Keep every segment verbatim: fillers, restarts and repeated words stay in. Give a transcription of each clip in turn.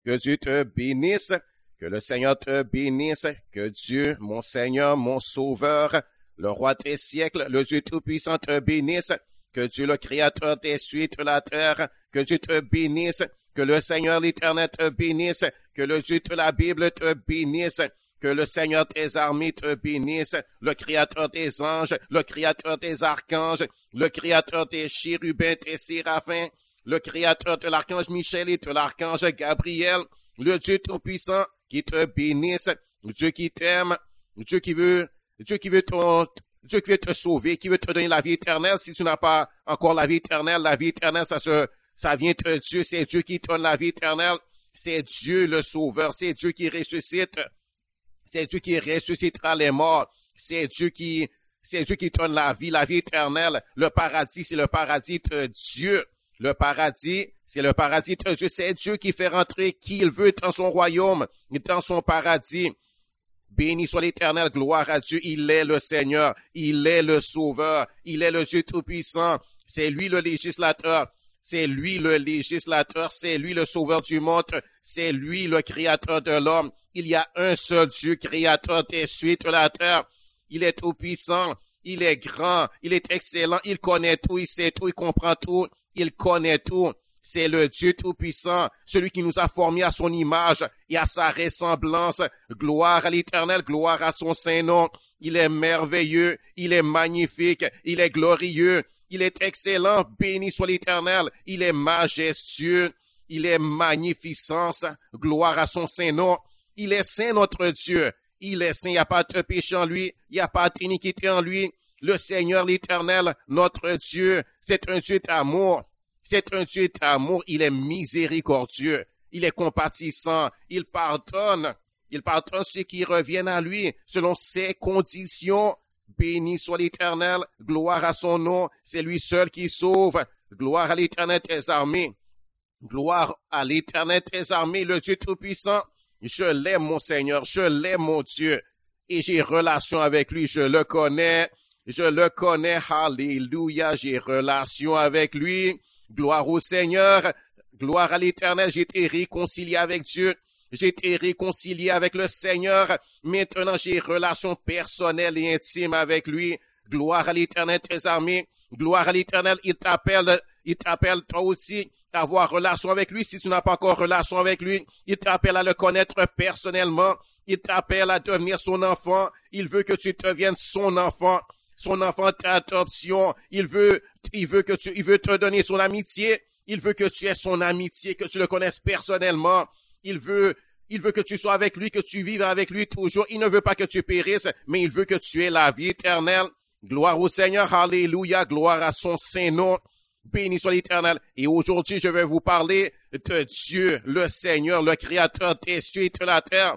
Que Dieu te bénisse. Que le Seigneur te bénisse. Que Dieu, mon Seigneur, mon Sauveur, le Roi des siècles, le Dieu Tout-Puissant te bénisse. Que Dieu, le Créateur des cieux et de la terre, que Dieu te bénisse. Que le Seigneur l'Éternel te bénisse. Que le Dieu de la Bible te bénisse. Que le Seigneur des armées te bénisse, le Créateur des anges, le Créateur des archanges, le Créateur des chérubins, des séraphins, le Créateur de l'archange Michel et de l'archange Gabriel, le Dieu Tout-Puissant qui te bénisse, Dieu qui t'aime, Dieu qui veut, Dieu qui veut ton, Dieu qui veut te sauver, qui veut te donner la vie éternelle. Si tu n'as pas encore la vie éternelle, la vie éternelle, ça se, ça vient de Dieu, c'est Dieu qui te donne la vie éternelle, c'est Dieu le Sauveur, c'est Dieu qui ressuscite. C'est Dieu qui ressuscitera les morts. C'est Dieu qui, c'est Dieu qui donne la vie, la vie éternelle. Le paradis, c'est le paradis de Dieu. Le paradis, c'est le paradis de Dieu. C'est Dieu qui fait rentrer qui il veut dans son royaume, dans son paradis. Béni soit l'Éternel, gloire à Dieu. Il est le Seigneur. Il est le Sauveur. Il est le Dieu Tout-Puissant. C'est lui le législateur. C'est lui le législateur, c'est lui le sauveur du monde, c'est lui le créateur de l'homme. Il y a un seul Dieu, créateur des cieux et de la terre. Il est tout puissant, il est grand, il est excellent, il connaît tout, il sait tout, il comprend tout, il connaît tout. C'est le Dieu tout-puissant, celui qui nous a formés à son image et à sa ressemblance. Gloire à l'Éternel, gloire à son saint nom. Il est merveilleux, il est magnifique, il est glorieux. Il est excellent, béni soit l'Éternel. Il est majestueux, il est magnificence, gloire à son saint nom. Il est saint notre Dieu, il est saint, il n'y a pas de péché en lui, il n'y a pas d'iniquité en lui. Le Seigneur l'Éternel, notre Dieu, c'est un Dieu d'amour, c'est un Dieu d'amour, il est miséricordieux, il est compatissant, il pardonne, il pardonne ceux qui reviennent à lui selon ses conditions. Béni soit l'Éternel, gloire à son nom, c'est lui seul qui sauve. Gloire à l'Éternel des armées, gloire à l'Éternel des armées, le Dieu Tout-Puissant. Je l'aime mon Seigneur, je l'aime mon Dieu, et j'ai relation avec lui, je le connais, je le connais, alléluia, j'ai relation avec lui. Gloire au Seigneur, gloire à l'Éternel, j'ai été réconcilié avec Dieu. J'ai été réconcilié avec le Seigneur. Maintenant, j'ai relation personnelle et intime avec lui. Gloire à l'Éternel des armées. Gloire à l'Éternel. Il t'appelle, il t'appelle toi aussi à avoir relation avec lui. Si tu n'as pas encore relation avec lui, il t'appelle à le connaître personnellement. Il t'appelle à devenir son enfant. Il veut que tu deviennes son enfant. Son enfant d'adoption. Il veut, il veut que tu, il veut te donner son amitié. Il veut que tu aies son amitié, que tu le connaisses personnellement. Il veut, il veut que tu sois avec lui, que tu vives avec lui toujours. Il ne veut pas que tu périsses, mais il veut que tu aies la vie éternelle. Gloire au Seigneur, alléluia, gloire à son saint nom. Béni soit l'Éternel. Et aujourd'hui, je vais vous parler de Dieu, le Seigneur, le Créateur des cieux et de la terre.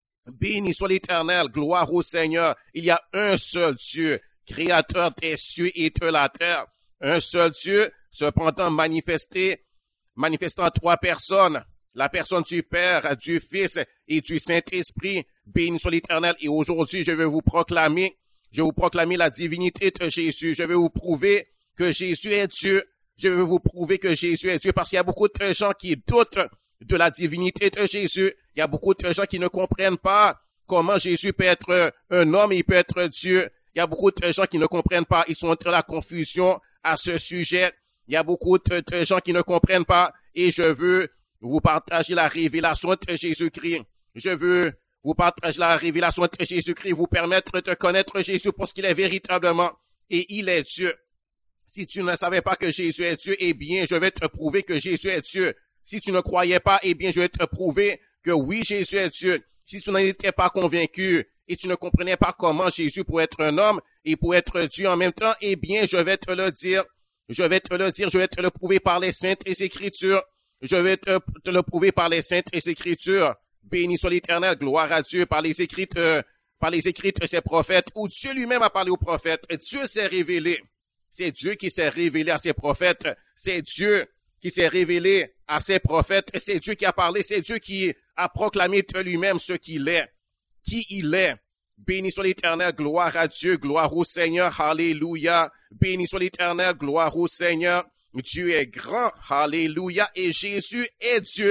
Béni soit l'Éternel, gloire au Seigneur. Il y a un seul Dieu, Créateur des cieux et de la terre. Un seul Dieu, cependant manifesté, manifestant trois personnes. La personne du Père, du Fils et du Saint-Esprit, béni soit l'Éternel. Et aujourd'hui, je vais vous proclamer, je vais vous proclamer la divinité de Jésus. Je vais vous prouver que Jésus est Dieu. Je vais vous prouver que Jésus est Dieu parce qu'il y a beaucoup de gens qui doutent de la divinité de Jésus. Il y a beaucoup de gens qui ne comprennent pas comment Jésus peut être un homme et il peut être Dieu. Il y a beaucoup de gens qui ne comprennent pas. Ils sont dans la confusion à ce sujet. Il y a beaucoup de, de gens qui ne comprennent pas et je veux vous partager la révélation de Jésus-Christ. Je veux vous partager la révélation de Jésus-Christ, vous permettre de connaître Jésus pour ce qu'il est véritablement. Et il est Dieu. Si tu ne savais pas que Jésus est Dieu, eh bien, je vais te prouver que Jésus est Dieu. Si tu ne croyais pas, eh bien, je vais te prouver que oui, Jésus est Dieu. Si tu n'en étais pas convaincu et tu ne comprenais pas comment Jésus pourrait être un homme et pourrait être Dieu en même temps, eh bien, je vais te le dire. Je vais te le dire, je vais te le prouver par les saintes écritures. Je vais te, te le prouver par les saintes écritures. Béni soit l'Éternel, gloire à Dieu, par les écrits, euh, par les écrits de ses prophètes, où Dieu lui-même a parlé aux prophètes. Dieu s'est révélé. C'est Dieu qui s'est révélé à ses prophètes. C'est Dieu qui s'est révélé à ses prophètes. C'est Dieu qui a parlé. C'est Dieu qui a proclamé de lui-même ce qu'il est. Qui il est. Béni soit l'Éternel, gloire à Dieu, gloire au Seigneur, alléluia. Béni soit l'Éternel, gloire au Seigneur. Dieu est grand, alléluia, et Jésus est Dieu.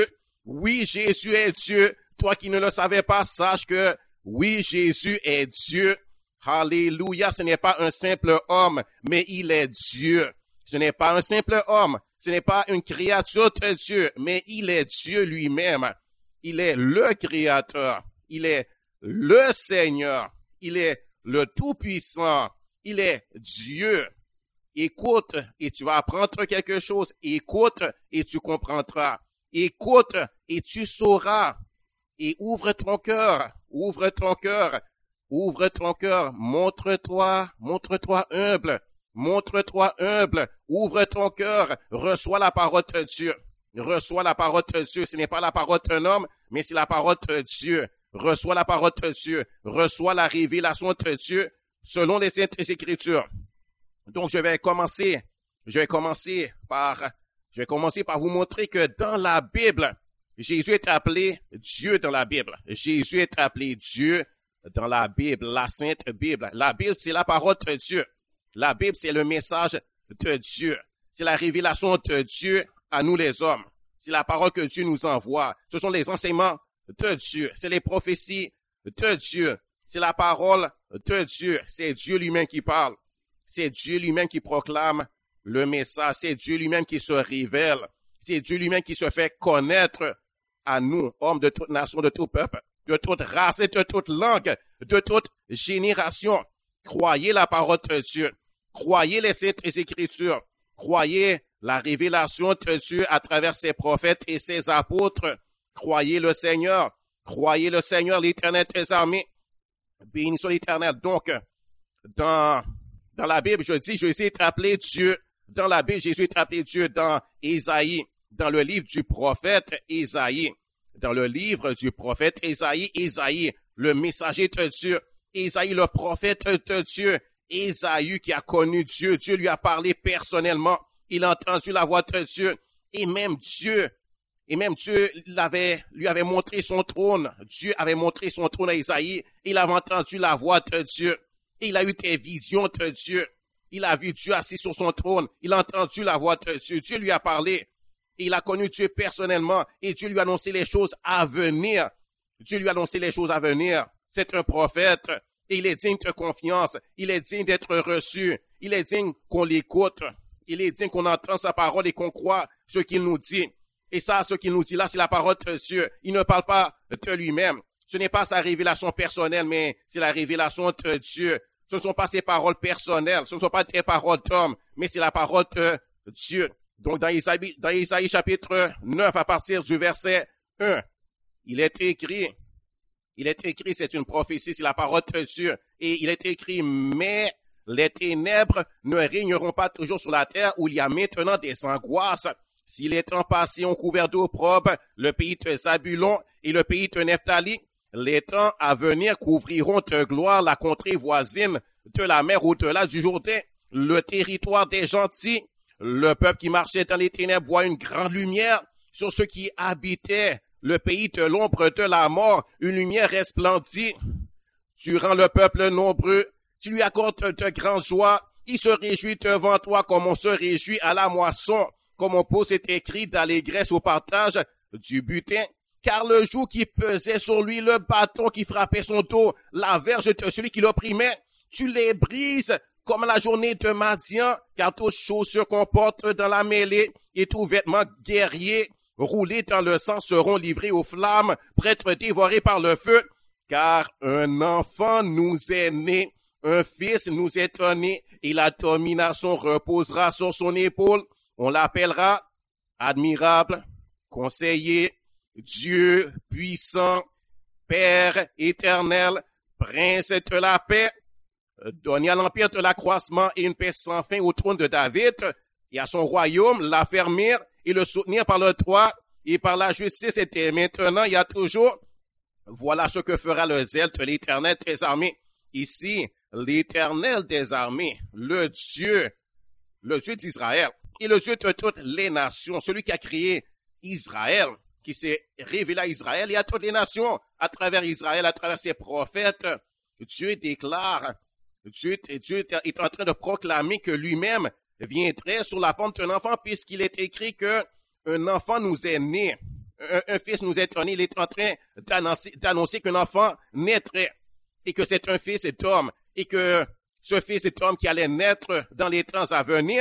Oui, Jésus est Dieu. Toi qui ne le savais pas, sache que oui, Jésus est Dieu. Alléluia, ce n'est pas un simple homme, mais il est Dieu. Ce n'est pas un simple homme, ce n'est pas une créature de Dieu, mais il est Dieu lui-même. Il est le Créateur, il est le Seigneur, il est le Tout-Puissant, il est Dieu. Écoute et tu vas apprendre quelque chose. Écoute et tu comprendras. Écoute et tu sauras. Et ouvre ton cœur, ouvre ton cœur, ouvre ton cœur. Montre-toi, montre-toi humble, montre-toi humble. Ouvre ton cœur, reçois la parole de Dieu. Reçois la parole de Dieu. Ce n'est pas la parole d'un homme, mais c'est la parole de Dieu. Reçois la parole de Dieu. Reçois la révélation de Dieu selon les Saintes Écritures. Donc, je vais commencer, je vais commencer par, je vais commencer par vous montrer que dans la Bible, Jésus est appelé Dieu dans la Bible. Jésus est appelé Dieu dans la Bible, la Sainte Bible. La Bible, c'est la parole de Dieu. La Bible, c'est le message de Dieu. C'est la révélation de Dieu à nous les hommes. C'est la parole que Dieu nous envoie. Ce sont les enseignements de Dieu. C'est les prophéties de Dieu. C'est la parole de Dieu. C'est Dieu lui-même qui parle. C'est Dieu lui-même qui proclame le message. C'est Dieu lui-même qui se révèle. C'est Dieu lui-même qui se fait connaître à nous, hommes de toute nation, de tout peuple, de toute race et de toute langue, de toute génération. Croyez la parole de Dieu. Croyez les Saintes Écritures. Croyez la révélation de Dieu à travers ses prophètes et ses apôtres. Croyez le Seigneur. Croyez le Seigneur, l'Éternel des armées. Bénissons l'Éternel. Donc, dans, dans la Bible, je dis, Jésus est appelé Dieu. Dans la Bible, Jésus est appelé Dieu dans Ésaïe, dans le livre du prophète Ésaïe. Dans le livre du prophète Ésaïe, Ésaïe, le messager de Dieu. Ésaïe, le prophète de Dieu. Ésaïe qui a connu Dieu. Dieu lui a parlé personnellement. Il a entendu la voix de Dieu. Et même Dieu, et même Dieu l'avait, lui avait montré son trône. Dieu avait montré son trône à Ésaïe. Il avait entendu la voix de Dieu. Et il a eu des visions de Dieu. Il a vu Dieu assis sur son trône. Il a entendu la voix de Dieu. Dieu lui a parlé. Et il a connu Dieu personnellement. Et Dieu lui a annoncé les choses à venir. Dieu lui a annoncé les choses à venir. C'est un prophète. Et il est digne de confiance. Il est digne d'être reçu. Il est digne qu'on l'écoute. Il est digne qu'on entend sa parole et qu'on croit ce qu'il nous dit. Et ça, ce qu'il nous dit là, c'est la parole de Dieu. Il ne parle pas de lui-même. Ce n'est pas sa révélation personnelle, mais c'est la révélation de Dieu. Ce ne sont pas ses paroles personnelles. Ce ne sont pas des paroles d'homme, mais c'est la parole de Dieu. Donc, dans Isaïe, dans Isaïe chapitre neuf, à partir du verset un, il est écrit, il est écrit, c'est une prophétie, c'est la parole de Dieu. Et il est écrit, mais les ténèbres ne régneront pas toujours sur la terre où il y a maintenant des angoisses. Si les temps passés ont couvert d'opprobre le pays de Zabulon et le pays de Nephtali, les temps à venir couvriront de gloire la contrée voisine de la mer au-delà du Jourdain, le territoire des gentils. Le peuple qui marchait dans les ténèbres voit une grande lumière. Sur ceux qui habitaient le pays de l'ombre de la mort, une lumière resplendit. Tu rends le peuple nombreux, tu lui accordes de grandes joies. Il se réjouit devant toi comme on se réjouit à la moisson, comme on pose cet écrit d'allégresse au partage du butin. Car le joug qui pesait sur lui, le bâton qui frappait son dos, la verge de celui qui l'opprimait, tu les brises comme la journée de Madian, car toutes chaussures qu'on porte dans la mêlée et tous vêtements guerriers roulés dans le sang seront livrés aux flammes, prêts à être dévorés par le feu. Car un enfant nous est né, un fils nous est donné, et la domination reposera sur son épaule. On l'appellera admirable, conseiller, Dieu puissant, Père éternel, Prince de la paix, donné à l'empire de l'accroissement et une paix sans fin au trône de David, et à son royaume l'affermir et le soutenir par le droit et par la justice, et maintenant il y a toujours. Voilà ce que fera le zèle de l'Éternel des armées. Ici, l'Éternel des armées, le Dieu, le Dieu d'Israël, et le Dieu de toutes les nations, celui qui a créé Israël, qui s'est révélé à Israël et à toutes les nations, à travers Israël, à travers ses prophètes. Dieu déclare, Dieu, Dieu est en train de proclamer que lui-même viendrait sur la forme d'un enfant, puisqu'il est écrit que un enfant nous est né, un, un fils nous est donné, il est en train d'annoncer, d'annoncer qu'un enfant naîtrait et que c'est un fils et homme et que ce fils et homme qui allait naître dans les temps à venir,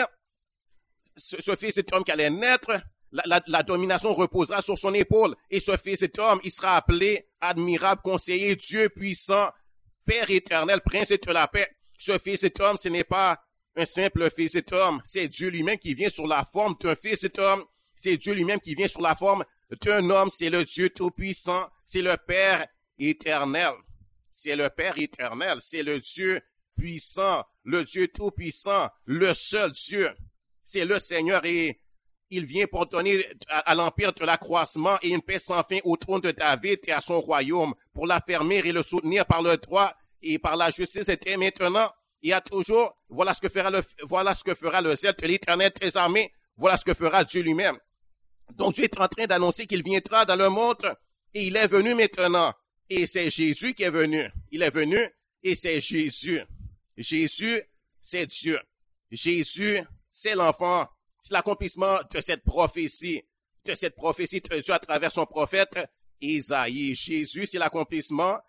ce, ce fils et homme qui allait naître, la, la, la domination reposera sur son épaule et ce fils et homme, il sera appelé admirable, conseiller, Dieu puissant, Père éternel, prince de la paix. Ce fils et homme, ce n'est pas un simple fils et homme, c'est Dieu lui-même qui vient sur la forme d'un fils et homme, c'est Dieu lui-même qui vient sur la forme d'un homme, c'est le Dieu tout-puissant, c'est le Père éternel, c'est le Père éternel, c'est le Dieu puissant, le Dieu tout-puissant, le seul Dieu, c'est le Seigneur et il vient pour donner à, à l'empire de l'accroissement et une paix sans fin au trône de David et à son royaume, pour l'affermir et le soutenir par le droit et par la justice et maintenant et à toujours. Voilà ce que fera le, voilà ce que fera le zèle de l'Éternel des armées, voilà ce que fera Dieu lui-même. Donc Dieu est en train d'annoncer qu'il viendra dans le monde et il est venu maintenant. Et c'est Jésus qui est venu. Il est venu et c'est Jésus. Jésus, c'est Dieu. Jésus, c'est l'enfant. C'est l'accomplissement de cette prophétie, de cette prophétie de Dieu à travers son prophète Isaïe. Jésus, c'est l'accomplissement.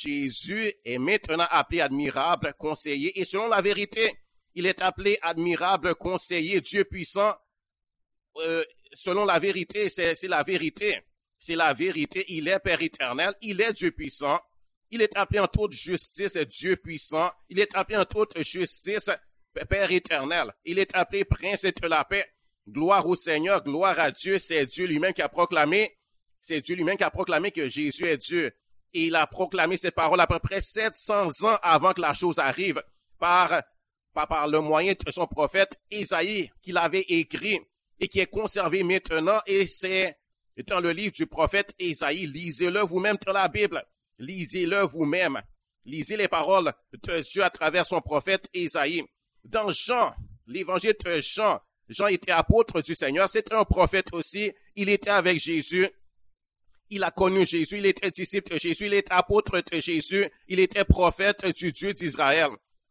Jésus est maintenant appelé admirable, conseiller. Et selon la vérité, il est appelé admirable, conseiller, Dieu puissant. Euh, selon la vérité, c'est, c'est la vérité. C'est la vérité. Il est Père éternel. Il est Dieu puissant. Il est appelé en toute justice Dieu puissant. Il est appelé en toute justice Père éternel. Il est appelé Prince de la paix. Gloire au Seigneur, gloire à Dieu. C'est Dieu lui-même qui a proclamé, c'est Dieu lui-même qui a proclamé que Jésus est Dieu. Et il a proclamé ces paroles à peu près sept cents ans avant que la chose arrive par, par, par le moyen de son prophète Isaïe qu'il avait écrit et qui est conservé maintenant. Et c'est dans le livre du prophète Isaïe. Lisez-le vous-même dans la Bible. Lisez-le vous-même. Lisez les paroles de Dieu à travers son prophète Isaïe. Dans Jean, l'évangile de Jean, Jean était apôtre du Seigneur, c'était un prophète aussi, il était avec Jésus, il a connu Jésus, il était disciple de Jésus, il était apôtre de Jésus, il était prophète du Dieu d'Israël.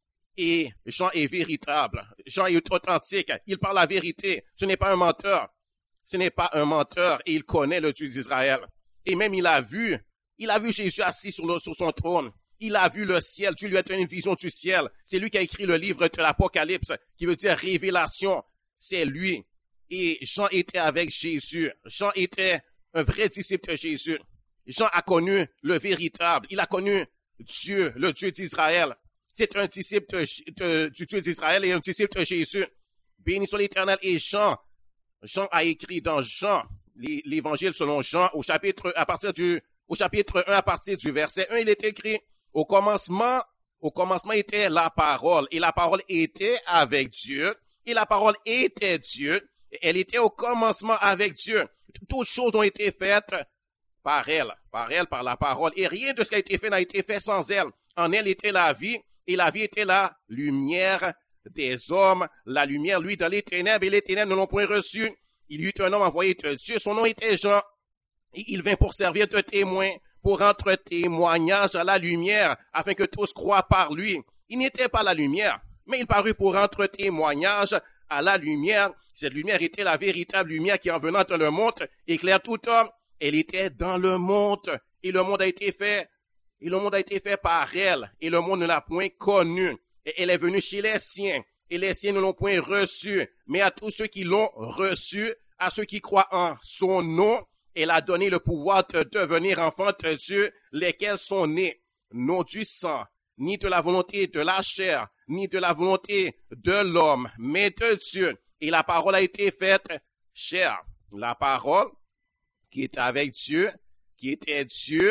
Et Jean est véritable, Jean est authentique, il parle la vérité, ce n'est pas un menteur, ce n'est pas un menteur et il connaît le Dieu d'Israël. Et même il a vu, il a vu Jésus assis sur, le, sur son trône. Il a vu le ciel, Dieu lui a donné une vision du ciel. C'est lui qui a écrit le livre de l'Apocalypse, qui veut dire révélation. C'est lui. Et Jean était avec Jésus. Jean était un vrai disciple de Jésus. Jean a connu le véritable. Il a connu Dieu, le Dieu d'Israël. C'est un disciple de, de, du Dieu d'Israël et un disciple de Jésus. Béni soit l'Éternel. Et Jean, Jean a écrit dans Jean, l'évangile selon Jean, au chapitre, à partir du, au chapitre un, à partir du verset un, il est écrit: Au commencement, au commencement était la parole, et la parole était avec Dieu, et la parole était Dieu, et elle était au commencement avec Dieu. Toutes choses ont été faites par elle, par elle, par la parole, et rien de ce qui a été fait n'a été fait sans elle. En elle était la vie, et la vie était la lumière des hommes, la lumière, lui, dans les ténèbres, et les ténèbres ne l'ont point reçu. Il y eut un homme envoyé de Dieu, son nom était Jean, et il vint pour servir de témoin, pour rendre témoignage à la lumière, afin que tous croient par lui. Il n'était pas la lumière, mais il parut pour rendre témoignage à la lumière. Cette lumière était la véritable lumière qui, en venant dans le monde, éclaire tout homme. Elle était dans le monde, et le monde a été fait, et le monde a été fait par elle, et le monde ne l'a point connue. Et elle est venue chez les siens, et les siens ne l'ont point reçue, mais à tous ceux qui l'ont reçue, à ceux qui croient en son nom, elle a donné le pouvoir de devenir enfants de Dieu, lesquels sont nés, non du sang, ni de la volonté de la chair, ni de la volonté de l'homme, mais de Dieu. Et la parole a été faite chair. La parole qui était avec Dieu, qui était Dieu,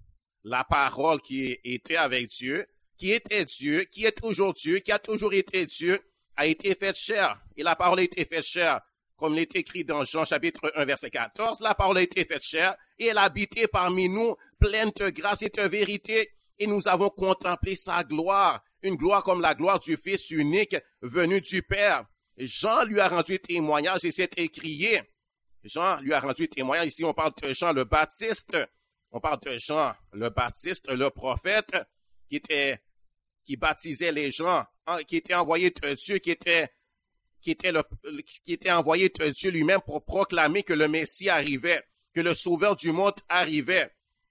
la parole qui était avec Dieu, qui était Dieu, qui est toujours Dieu, qui a toujours été Dieu, a été faite chair. Et la parole a été faite chair. Comme il est écrit dans Jean chapitre un, verset quatorze, la parole a été faite chair et elle a habité parmi nous, pleine de grâce et de vérité, et nous avons contemplé sa gloire, une gloire comme la gloire du Fils unique venu du Père. Jean lui a rendu témoignage et s'est écrié. Jean lui a rendu témoignage. Ici, on parle de Jean le Baptiste. On parle de Jean le Baptiste, le prophète, qui était, qui baptisait les gens, qui était envoyé de Dieu, qui était qui était, le, qui était envoyé de Dieu lui-même pour proclamer que le Messie arrivait. que le sauveur du monde arrivait.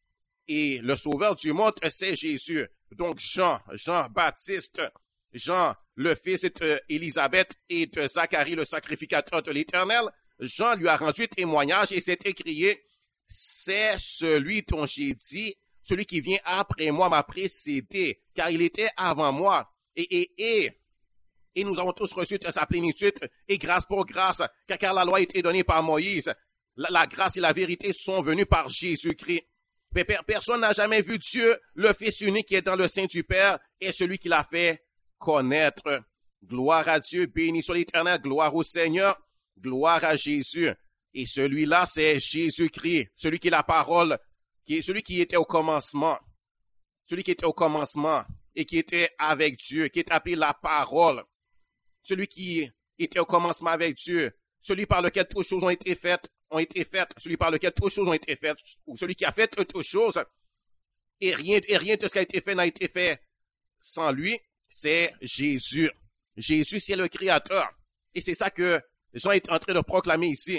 Et le sauveur du monde, c'est Jésus. Donc Jean, Jean-Baptiste, Jean, le fils d'Élisabeth et de Zacharie, le sacrificateur de l'Éternel, Jean lui a rendu témoignage et s'est écrié, « C'est celui dont j'ai dit, celui qui vient après moi m'a précédé, car il était avant moi. » Et, et, et, et nous avons tous reçu de sa plénitude, et grâce pour grâce, car, car la loi a été donnée par Moïse. La, la grâce et la vérité sont venues par Jésus-Christ. Personne n'a jamais vu Dieu, le Fils unique qui est dans le sein du Père, et celui qui l'a fait connaître. Gloire à Dieu, béni soit l'Éternel, gloire au Seigneur, gloire à Jésus. Et celui-là, c'est Jésus-Christ, celui qui est la parole, qui est celui qui était au commencement, celui qui était au commencement et qui était avec Dieu, qui est appelé la parole, celui qui était au commencement avec Dieu, celui par lequel toutes choses ont été faites, ont été faites, celui par lequel toutes choses ont été faites, ou celui qui a fait toutes choses, et rien, et rien de ce qui a été fait n'a été fait sans lui, c'est Jésus. Jésus, c'est le Créateur. Et c'est ça que Jean est en train de proclamer ici.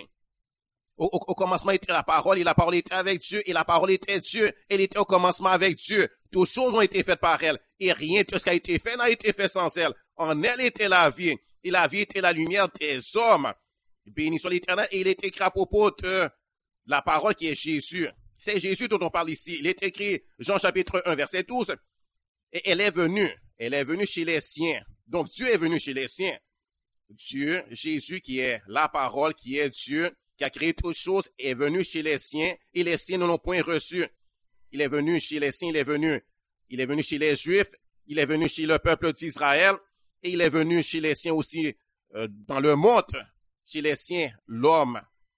Au, au, au commencement était la parole, et la parole était avec Dieu, et la parole était Dieu, elle était au commencement avec Dieu. Toutes choses ont été faites par elle, et rien de ce qui a été fait n'a été fait sans elle. En elle était la vie, et la vie était la lumière des hommes. Béni soit l'Éternel, et il est écrit à propos de la parole qui est Jésus. C'est Jésus dont on parle ici. Il est écrit, Jean chapitre un, verset douze, et elle est venue, elle est venue chez les siens. Donc Dieu est venu chez les siens. Dieu, Jésus qui est la parole, qui est Dieu, qui a créé toutes choses, est venu chez les siens, et les siens ne l'ont point reçu. Il est venu chez les siens, il est venu, il est venu chez les Juifs, il est venu chez le peuple d'Israël, et il est venu chez les siens aussi euh, dans le monde, chez les siens, l'homme,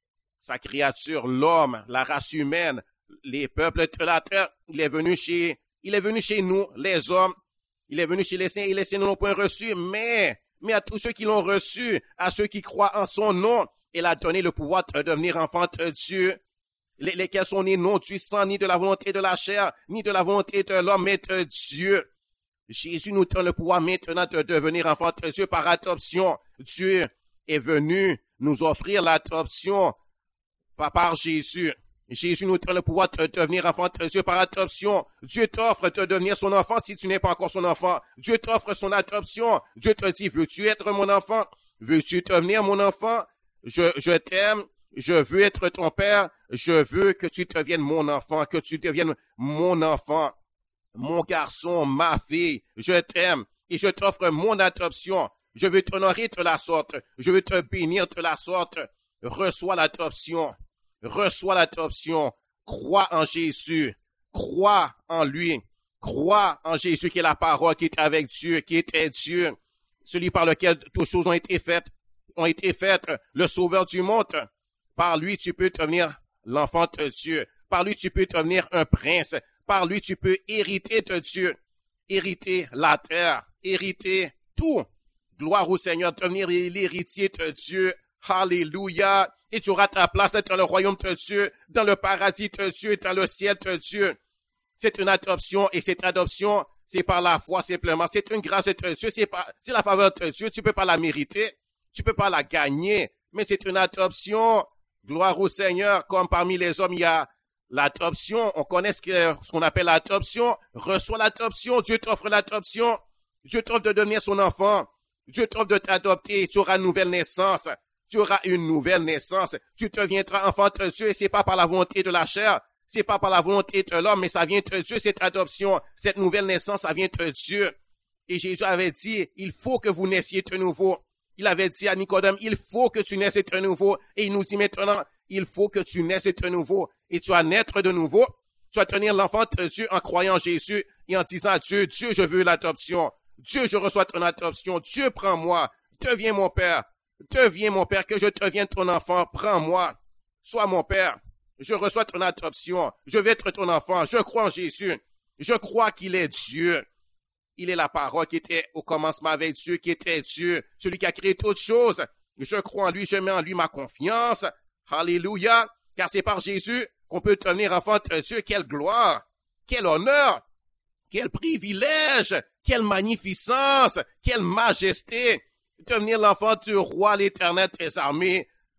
sa créature, l'homme, la race humaine, les peuples de la terre. Il est venu chez, il est venu chez nous, les hommes. Il est venu chez les siens, et les siens ne l'ont point reçu, mais, mais à tous ceux qui l'ont reçu, à ceux qui croient en son nom, il a donné le pouvoir de devenir enfants de Dieu, les, lesquels sont nés non du sang, ni de la volonté de la chair, ni de la volonté de l'homme, mais de Dieu. Jésus nous donne le pouvoir maintenant de devenir enfants de Dieu par adoption. Dieu est venu nous offrir l'adoption par, par Jésus. Jésus nous donne le pouvoir de devenir enfant de Dieu par adoption. Dieu t'offre de devenir son enfant si tu n'es pas encore son enfant. Dieu t'offre son adoption. Dieu te dit, veux-tu être mon enfant? Veux-tu devenir mon enfant? Je, je t'aime. Je veux être ton père. Je veux que tu deviennes mon enfant, que tu deviennes mon enfant, mon garçon, ma fille. Je t'aime et je t'offre mon adoption. Je veux t'honorer de la sorte. Je veux te bénir de la sorte. Reçois l'adoption. Reçois l'adoption. Crois en Jésus. Crois en lui. Crois en Jésus qui est la parole, qui est avec Dieu, qui était Dieu. Celui par lequel toutes choses ont été faites, ont été faites, le sauveur du monde. Par lui, tu peux devenir l'enfant de Dieu. Par lui, tu peux devenir un prince. Par lui, tu peux hériter de Dieu. Hériter la terre. Hériter tout. Gloire au Seigneur, devenir l'héritier de Dieu. Alléluia. Et tu auras ta place dans le royaume de Dieu, dans le paradis de Dieu, dans le ciel de Dieu. C'est une adoption, et cette adoption, c'est par la foi simplement. C'est une grâce de Dieu, c'est pas, c'est la faveur de Dieu. Tu peux pas la mériter, tu peux pas la gagner, mais c'est une adoption. Gloire au Seigneur, comme parmi les hommes, il y a l'adoption. On connaît ce, que, ce qu'on appelle l'adoption. Reçois l'adoption, Dieu t'offre l'adoption. Dieu t'offre de devenir son enfant. Dieu t'offre de t'adopter, tu auras une nouvelle naissance. Tu auras une nouvelle naissance. Tu deviendras enfant de Dieu, et c'est pas par la volonté de la chair. C'est pas par la volonté de l'homme, mais ça vient de Dieu, cette adoption, cette nouvelle naissance, ça vient de Dieu. Et Jésus avait dit, il faut que vous naissiez de nouveau. Il avait dit à Nicodème, il faut que tu naisses de nouveau. Et il nous dit maintenant, il faut que tu naisses de nouveau. Et tu vas naître de nouveau. Tu vas tenir l'enfant de Dieu en croyant en Jésus et en disant à Dieu, Dieu, je veux l'adoption. Dieu, je reçois ton adoption. Dieu, prends-moi. Deviens mon Père. Deviens mon Père, que je devienne ton enfant. Prends-moi. Sois mon Père. Je reçois ton adoption. Je vais être ton enfant. Je crois en Jésus. Je crois qu'il est Dieu. Il est la parole qui était au commencement avec Dieu, qui était Dieu, celui qui a créé toutes choses. Je crois en lui, je mets en lui ma confiance. Alléluia. Car c'est par Jésus qu'on peut devenir enfant de Dieu. Quelle gloire, quel honneur, quel privilège, quelle magnificence, quelle majesté. Devenir l'enfant du roi, l'Éternel des armées.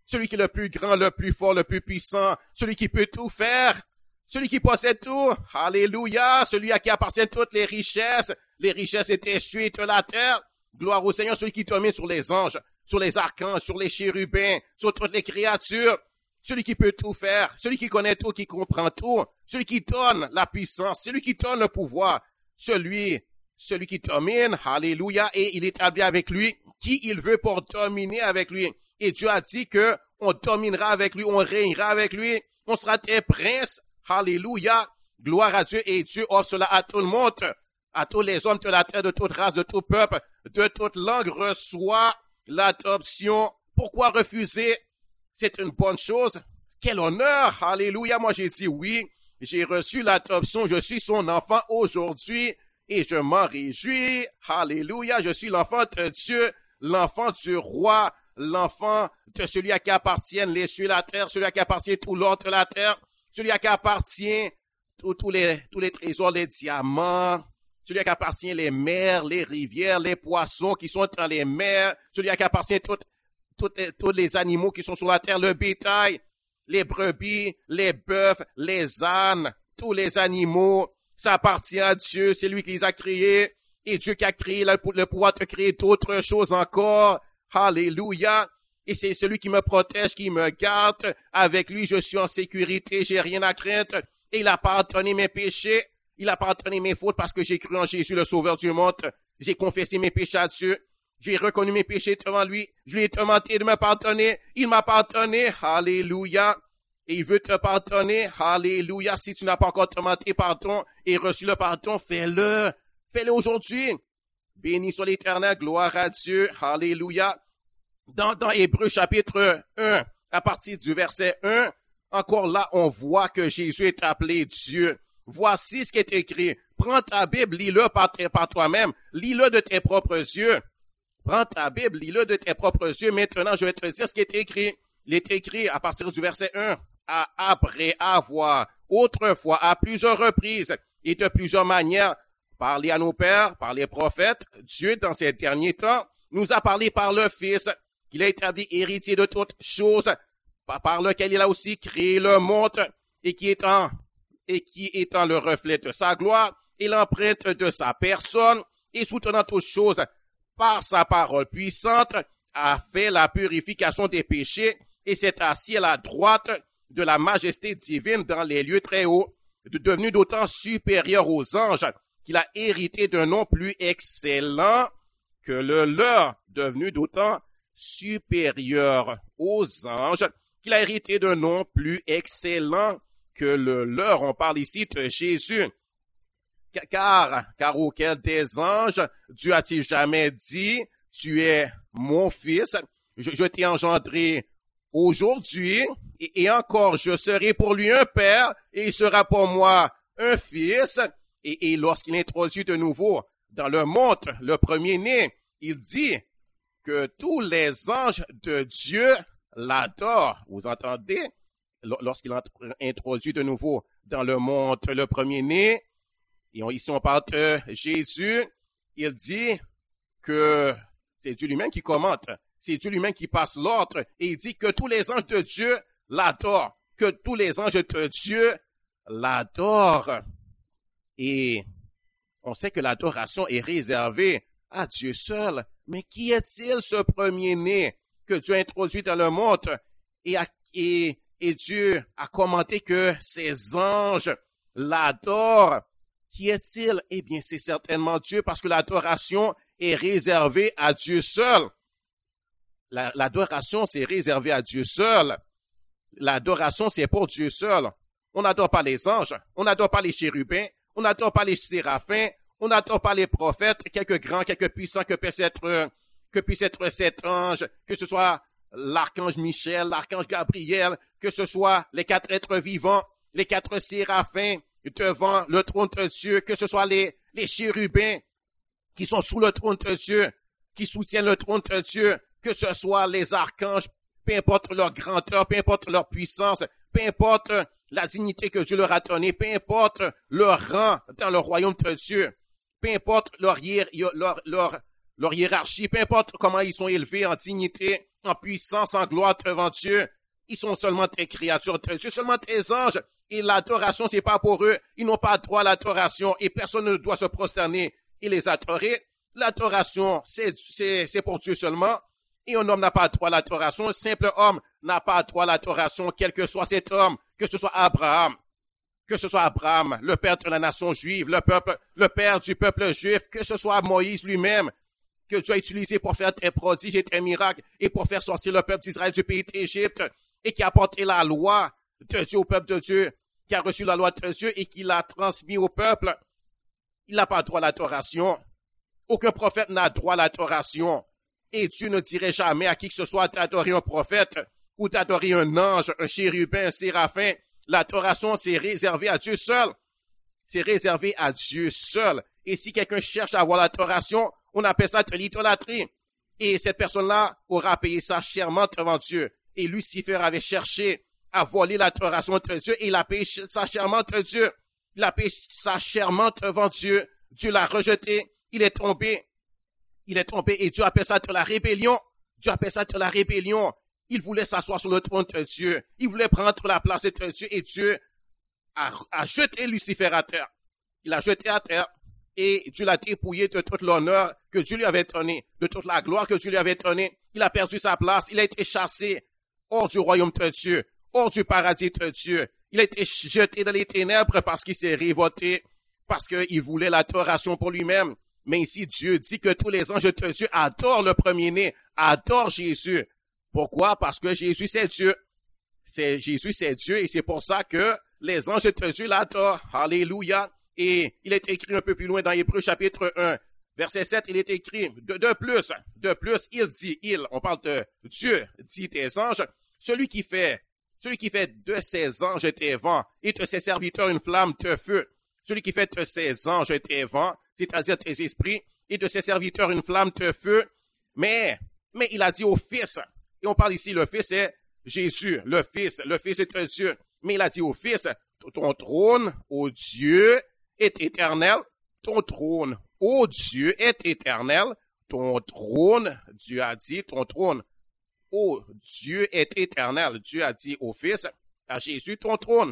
celui qui est le plus grand, le plus fort, le plus puissant, celui qui peut tout faire, celui qui possède tout. Alléluia, celui à qui appartiennent toutes les richesses, les richesses et tes suites la terre. Gloire au Seigneur, celui qui domine sur les anges, sur les archanges, sur les chérubins, sur toutes les créatures. Celui qui peut tout faire, celui qui connaît tout, qui comprend tout, celui qui donne la puissance, celui qui donne le pouvoir, celui, celui qui domine, alléluia, et il établit avec lui qui il veut pour dominer avec lui. Et Dieu a dit que on dominera avec lui, on régnera avec lui, on sera tes princes, alléluia, gloire à Dieu, et Dieu offre cela à tout le monde, à tous les hommes de la terre, de toute race, de tout peuple, de toute langue, reçoit l'adoption. Pourquoi refuser? C'est une bonne chose. Quel honneur! Alléluia! Moi, j'ai dit oui. J'ai reçu l'adoption. Je suis son enfant aujourd'hui et je m'en réjouis. Alléluia! Je suis l'enfant de Dieu, l'enfant du roi, l'enfant de celui à qui appartiennent les cieux et la terre, celui à qui appartient tout l'or de la terre, celui à qui appartient tous, tous les, tous les trésors, les diamants, celui à qui appartient les mers, les rivières, les poissons qui sont dans les mers, celui à qui appartient toutes Tous les, tous les animaux qui sont sur la terre, le bétail, les brebis, les bœufs, les ânes, tous les animaux, ça appartient à Dieu, c'est lui qui les a créés, et Dieu qui a créé le, le pouvoir de créer d'autres choses encore, alléluia, et c'est celui qui me protège, qui me garde, avec lui je suis en sécurité, j'ai rien à craindre, et il a pardonné mes péchés, il a pardonné mes fautes parce que j'ai cru en Jésus, le sauveur du monde, j'ai confessé mes péchés à Dieu, j'ai reconnu mes péchés devant lui. Je lui ai demandé de me pardonner. Il m'a pardonné. Alléluia. Et il veut te pardonner. Alléluia. Si tu n'as pas encore demandé pardon et reçu le pardon, fais-le. Fais-le aujourd'hui. Béni soit l'Éternel. Gloire à Dieu. Alléluia. Dans, dans Hébreux chapitre un, à partir du verset un, encore là, on voit que Jésus est appelé Dieu. Voici ce qui est écrit. Prends ta Bible, lis-le par, par toi-même. Lis-le de tes propres yeux. Prends ta Bible, lis-le de tes propres yeux. Maintenant, je vais te dire ce qui est écrit. Il est écrit à partir du verset un. À, après avoir, autrefois, à plusieurs reprises et de plusieurs manières, parlé à nos pères, par les prophètes, Dieu, dans ces derniers temps, nous a parlé par le Fils, qu'il a établi héritier de toutes choses, par lequel il a aussi créé le monde, et qui étant, et qui étant le reflet de sa gloire et l'empreinte de sa personne, et soutenant toutes choses, par sa parole puissante, a fait la purification des péchés et s'est assis à la droite de la majesté divine dans les lieux très hauts, devenu d'autant supérieur aux anges qu'il a hérité d'un nom plus excellent que le leur, devenu d'autant supérieur aux anges qu'il a hérité d'un nom plus excellent que le leur. On parle ici de Jésus. Car, car auquel des anges, Dieu a-t-il jamais dit, tu es mon fils, je, je t'ai engendré aujourd'hui, et, et encore je serai pour lui un père, et il sera pour moi un fils. Et, et lorsqu'il introduit de nouveau dans le monde, le premier-né, il dit que tous les anges de Dieu l'adorent. Vous entendez? Lorsqu'il introduit de nouveau dans le monde, le premier-né, et on, ici on parle de Jésus, il dit que c'est Dieu lui-même qui commente, c'est Dieu lui-même qui passe l'ordre, et il dit que tous les anges de Dieu l'adorent, que tous les anges de Dieu l'adorent. Et on sait que l'adoration est réservée à Dieu seul, mais qui est-il ce premier-né que Dieu a introduit dans le monde? Et, a, et, et Dieu a commenté que ses anges l'adorent. Qui est-il? Eh bien, c'est certainement Dieu, parce que l'adoration est réservée à Dieu seul. La, l'adoration, c'est réservé à Dieu seul. L'adoration, c'est pour Dieu seul. On n'adore pas les anges, on n'adore pas les chérubins, on n'adore pas les séraphins, on n'adore pas les prophètes, quelques grands, quelques puissants que puisse être, que puisse être cet ange, que ce soit l'archange Michel, l'archange Gabriel, que ce soit les quatre êtres vivants, les quatre séraphins devant le trône de Dieu, que ce soit les, les chérubins qui sont sous le trône de Dieu, qui soutiennent le trône de Dieu, que ce soit les archanges, peu importe leur grandeur, peu importe leur puissance, peu importe la dignité que Dieu leur a donnée, peu importe leur rang dans le royaume de Dieu, peu importe leur, hiér- leur, leur, leur hiérarchie, peu importe comment ils sont élevés en dignité, en puissance, en gloire devant Dieu. Ils sont seulement tes créatures, tes Dieu, seulement tes anges. Et l'adoration, c'est pas pour eux. Ils n'ont pas droit à l'adoration et personne ne doit se prosterner et les adorer. L'adoration, c'est, c'est, c'est pour Dieu seulement. Et un homme n'a pas droit à l'adoration. Un simple homme n'a pas droit à l'adoration, quel que soit cet homme, que ce soit Abraham, que ce soit Abraham, le père de la nation juive, le peuple, le père du peuple juif, que ce soit Moïse lui-même, que Dieu a utilisé pour faire tes prodiges et tes miracles et pour faire sortir le peuple d'Israël du pays d'Égypte et qui a apporté la loi de Dieu au peuple de Dieu, qui a reçu la loi de Dieu et qui l'a transmis au peuple. Il n'a pas droit à l'adoration. Aucun prophète n'a droit à l'adoration. Et Dieu ne dirait jamais à qui que ce soit d'adorer un prophète ou d'adorer un ange, un chérubin, un séraphin. L'adoration, c'est réservé à Dieu seul. C'est réservé à Dieu seul. Et si quelqu'un cherche à avoir l'adoration, on appelle ça de l'idolâtrie. Et cette personne-là aura payé ça chèrement devant Dieu. Et Lucifer avait cherché à voler l'adoration de Dieu et il a payé ça chèrement de Dieu. Il a payé ça chèrement devant Dieu. Dieu l'a rejeté. Il est tombé. Il est tombé et Dieu appelle ça de la rébellion. Dieu appelle ça de la rébellion. Il voulait s'asseoir sur le trône de Dieu. Il voulait prendre la place de Dieu et Dieu a, a jeté Lucifer à terre. Il a jeté à terre et Dieu l'a dépouillé de tout l'honneur que Dieu lui avait donné, de toute la gloire que Dieu lui avait donnée. Il a perdu sa place. Il a été chassé hors du royaume de Dieu, hors du paradis de Dieu. Il a été jeté dans les ténèbres parce qu'il s'est révolté, parce qu'il voulait l'adoration pour lui-même. Mais ici, Dieu dit que tous les anges de Dieu adorent le premier-né, adorent Jésus. Pourquoi? Parce que Jésus, c'est Dieu. C'est, Jésus, c'est Dieu et c'est pour ça que les anges de Dieu l'adorent. Alléluia. Et il est écrit un peu plus loin dans Hébreux chapitre un, verset sept, il est écrit, de, de plus, de plus, il dit, il, on parle de Dieu, dit des anges, celui qui fait, celui qui fait de ses anges tes vents et de ses serviteurs une flamme de feu. Celui qui fait de ses anges tes vents, c'est-à-dire tes esprits, et de ses serviteurs une flamme de feu. Mais, mais il a dit au Fils, et on parle ici, le Fils est Jésus, le Fils, le Fils est Dieu. Mais il a dit au Fils, ton trône, ô Dieu, est éternel. Ton trône, ô Dieu, est éternel. Ton trône, Dieu a dit, ton trône, ô Dieu, est éternel. Dieu a dit au Fils, à Jésus, ton trône,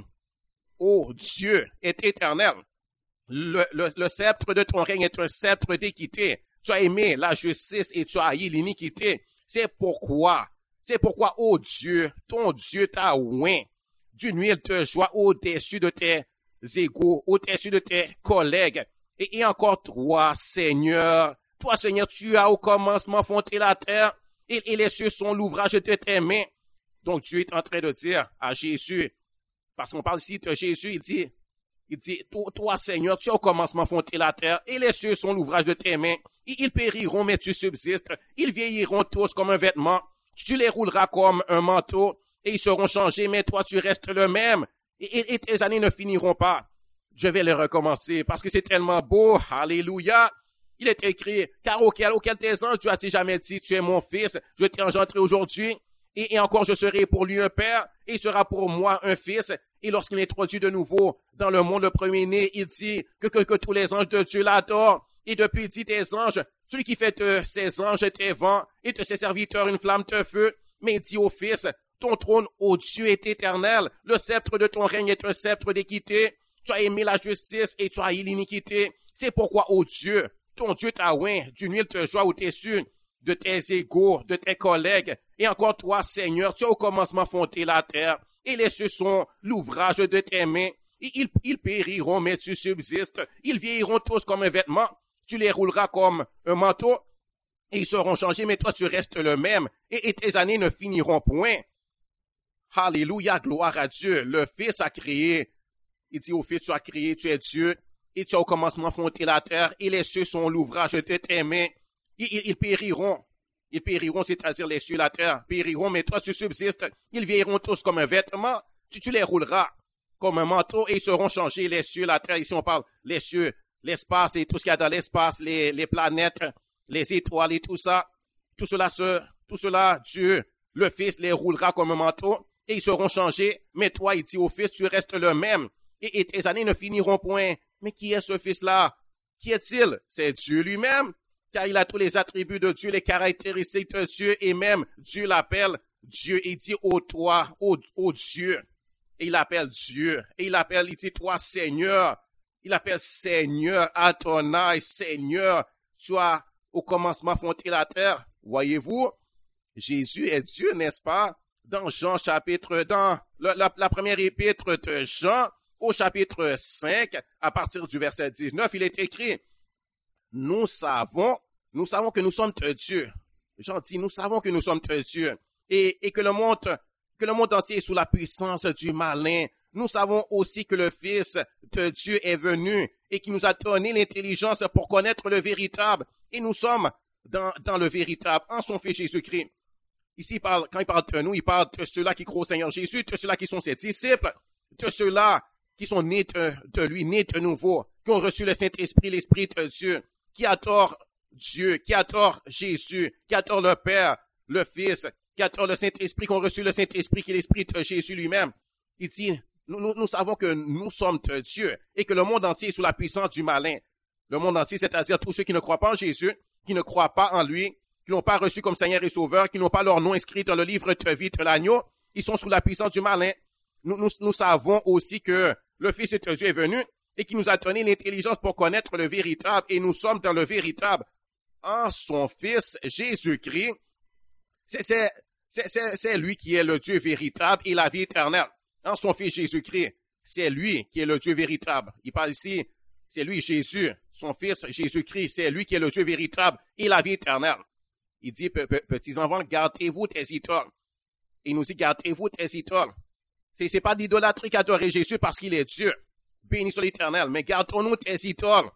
ô Dieu, est éternel. Le, le, le sceptre de ton règne est un sceptre d'équité. Tu as aimé la justice et tu as haï l'iniquité. C'est pourquoi, c'est pourquoi, ô Dieu, ton Dieu t'a oint d'une huile de joie au-dessus de tes égaux, au-dessus de tes collègues. Et, et encore toi, Seigneur, toi, Seigneur, tu as au commencement fondé la terre et, et les cieux sont l'ouvrage de tes mains. Donc Dieu est en train de dire à Jésus, parce qu'on parle ici de Jésus, il dit, il dit, toi, toi, Seigneur, tu as au commencement fondé la terre et les cieux sont l'ouvrage de tes mains. Et ils périront, mais tu subsistes. Ils vieilliront tous comme un vêtement. Tu les rouleras comme un manteau et ils seront changés, mais toi, tu restes le même. Et, et, et tes années ne finiront pas. Je vais les recommencer parce que c'est tellement beau. Alléluia. Il est écrit, car auquel, auquel tes anges, tu as-tu jamais dit, tu es mon fils, je t'ai engendré aujourd'hui. Et, et encore, je serai pour lui un père et il sera pour moi un fils. Et lorsqu'il introduit de nouveau dans le monde le premier-né, il dit que, que, que tous les anges de Dieu l'adorent. Et depuis, il dit tes anges, celui qui fait de ses anges tes vents et de ses serviteurs une flamme de feu. Mais il dit au Fils, ton trône, ô Dieu, est éternel. Le sceptre de ton règne est un sceptre d'équité. Tu as aimé la justice et tu as haï l'iniquité. C'est pourquoi, ô Dieu, ton Dieu t'a oint d'une huile de joie au-dessus de tes égaux, de tes collègues. Et encore toi, Seigneur, tu as au commencement fondé la terre. Et les cieux sont l'ouvrage de tes mains. Et ils, ils périront, mais tu subsistes. Ils vieilliront tous comme un vêtement. Tu les rouleras comme un manteau. Et ils seront changés, mais toi, tu restes le même. Et, et tes années ne finiront point. Alléluia, gloire à Dieu. Le Fils a créé. Il dit au Fils, tu as créé, tu es Dieu. Et tu as au commencement fondé la terre. Et les cieux sont l'ouvrage de tes mains. Ils, ils, ils périront. Ils périront, c'est-à-dire les cieux, la terre, périront, mais toi, tu subsistes. Ils vieilliront tous comme un vêtement. Tu, tu les rouleras comme un manteau et ils seront changés, les cieux, la terre. Ici, on parle les cieux, l'espace et tout ce qu'il y a dans l'espace, les, les planètes, les étoiles et tout ça. Tout cela, se, tout cela, Dieu, le Fils, les roulera comme un manteau et ils seront changés. Mais toi, il dit au Fils, tu restes le même et, et tes années ne finiront point. Mais qui est ce Fils-là? Qui est-il? C'est Dieu lui-même. car il a tous les attributs de Dieu, les caractéristiques de Dieu, et même Dieu l'appelle Dieu. Il dit ô toi, ô, ô Dieu, et il appelle Dieu, et il appelle, il dit toi Seigneur, il appelle Seigneur, Adonai, Seigneur, toi au commencement fondé la terre. Voyez-vous, Jésus est Dieu, n'est-ce pas? Dans Jean chapitre, dans la, la, la première épître de Jean, au chapitre cinq, à partir du verset dix-neuf, il est écrit, nous savons, nous savons que nous sommes de Dieu. Jean dit, nous savons que nous sommes de Dieu. Et, et que le monde, que le monde entier est sous la puissance du malin. Nous savons aussi que le Fils de Dieu est venu et qui nous a donné l'intelligence pour connaître le véritable. Et nous sommes dans, dans le véritable, en son Fils Jésus-Christ. Ici, il parle, quand il parle de nous, il parle de ceux-là qui croient au Seigneur Jésus, de ceux-là qui sont ses disciples, de ceux-là qui sont nés de, de lui, nés de nouveau, qui ont reçu le Saint-Esprit, l'Esprit de Dieu, qui adorent Dieu, qui adorent Jésus, qui adorent le Père, le Fils, qui adorent le Saint-Esprit, qui ont reçu le Saint-Esprit, qui est l'Esprit de Jésus lui-même. Il dit, nous, nous, nous savons que nous sommes de Dieu et que le monde entier est sous la puissance du malin. Le monde entier, c'est-à-dire tous ceux qui ne croient pas en Jésus, qui ne croient pas en lui, qui n'ont pas reçu comme Seigneur et Sauveur, qui n'ont pas leur nom inscrit dans le livre de vie de l'agneau, ils sont sous la puissance du malin. Nous, nous, nous savons aussi que le Fils de Dieu est venu et qui nous a donné l'intelligence pour connaître le véritable, et nous sommes dans le véritable en son Fils Jésus-Christ. C'est, c'est, c'est, c'est, c'est lui qui est le Dieu véritable et la vie éternelle. En son Fils Jésus-Christ, c'est lui qui est le Dieu véritable. Il parle ici, c'est lui Jésus, son Fils Jésus-Christ, c'est lui qui est le Dieu véritable et la vie éternelle. Il dit, petits enfants, gardez-vous tes idoles. Il nous dit, gardez-vous tes idoles. C'est, c'est pas d'idolâtrie qu'adorer Jésus parce qu'il est Dieu. Béni soit l'Éternel, mais gardons-nous tes idoles.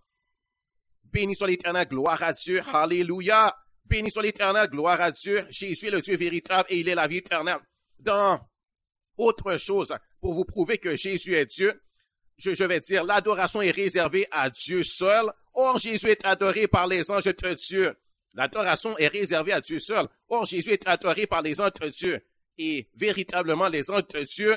Béni soit l'Éternel, gloire à Dieu, alléluia. Béni soit l'Éternel, gloire à Dieu. Jésus est le Dieu véritable et il est la vie éternelle. Dans autre chose, pour vous prouver que Jésus est Dieu, je, je vais dire, l'adoration est réservée à Dieu seul. Or, Jésus est adoré par les anges de Dieu. L'adoration est réservée à Dieu seul. Or, Jésus est adoré par les anges de Dieu. Et véritablement, les anges de Dieu,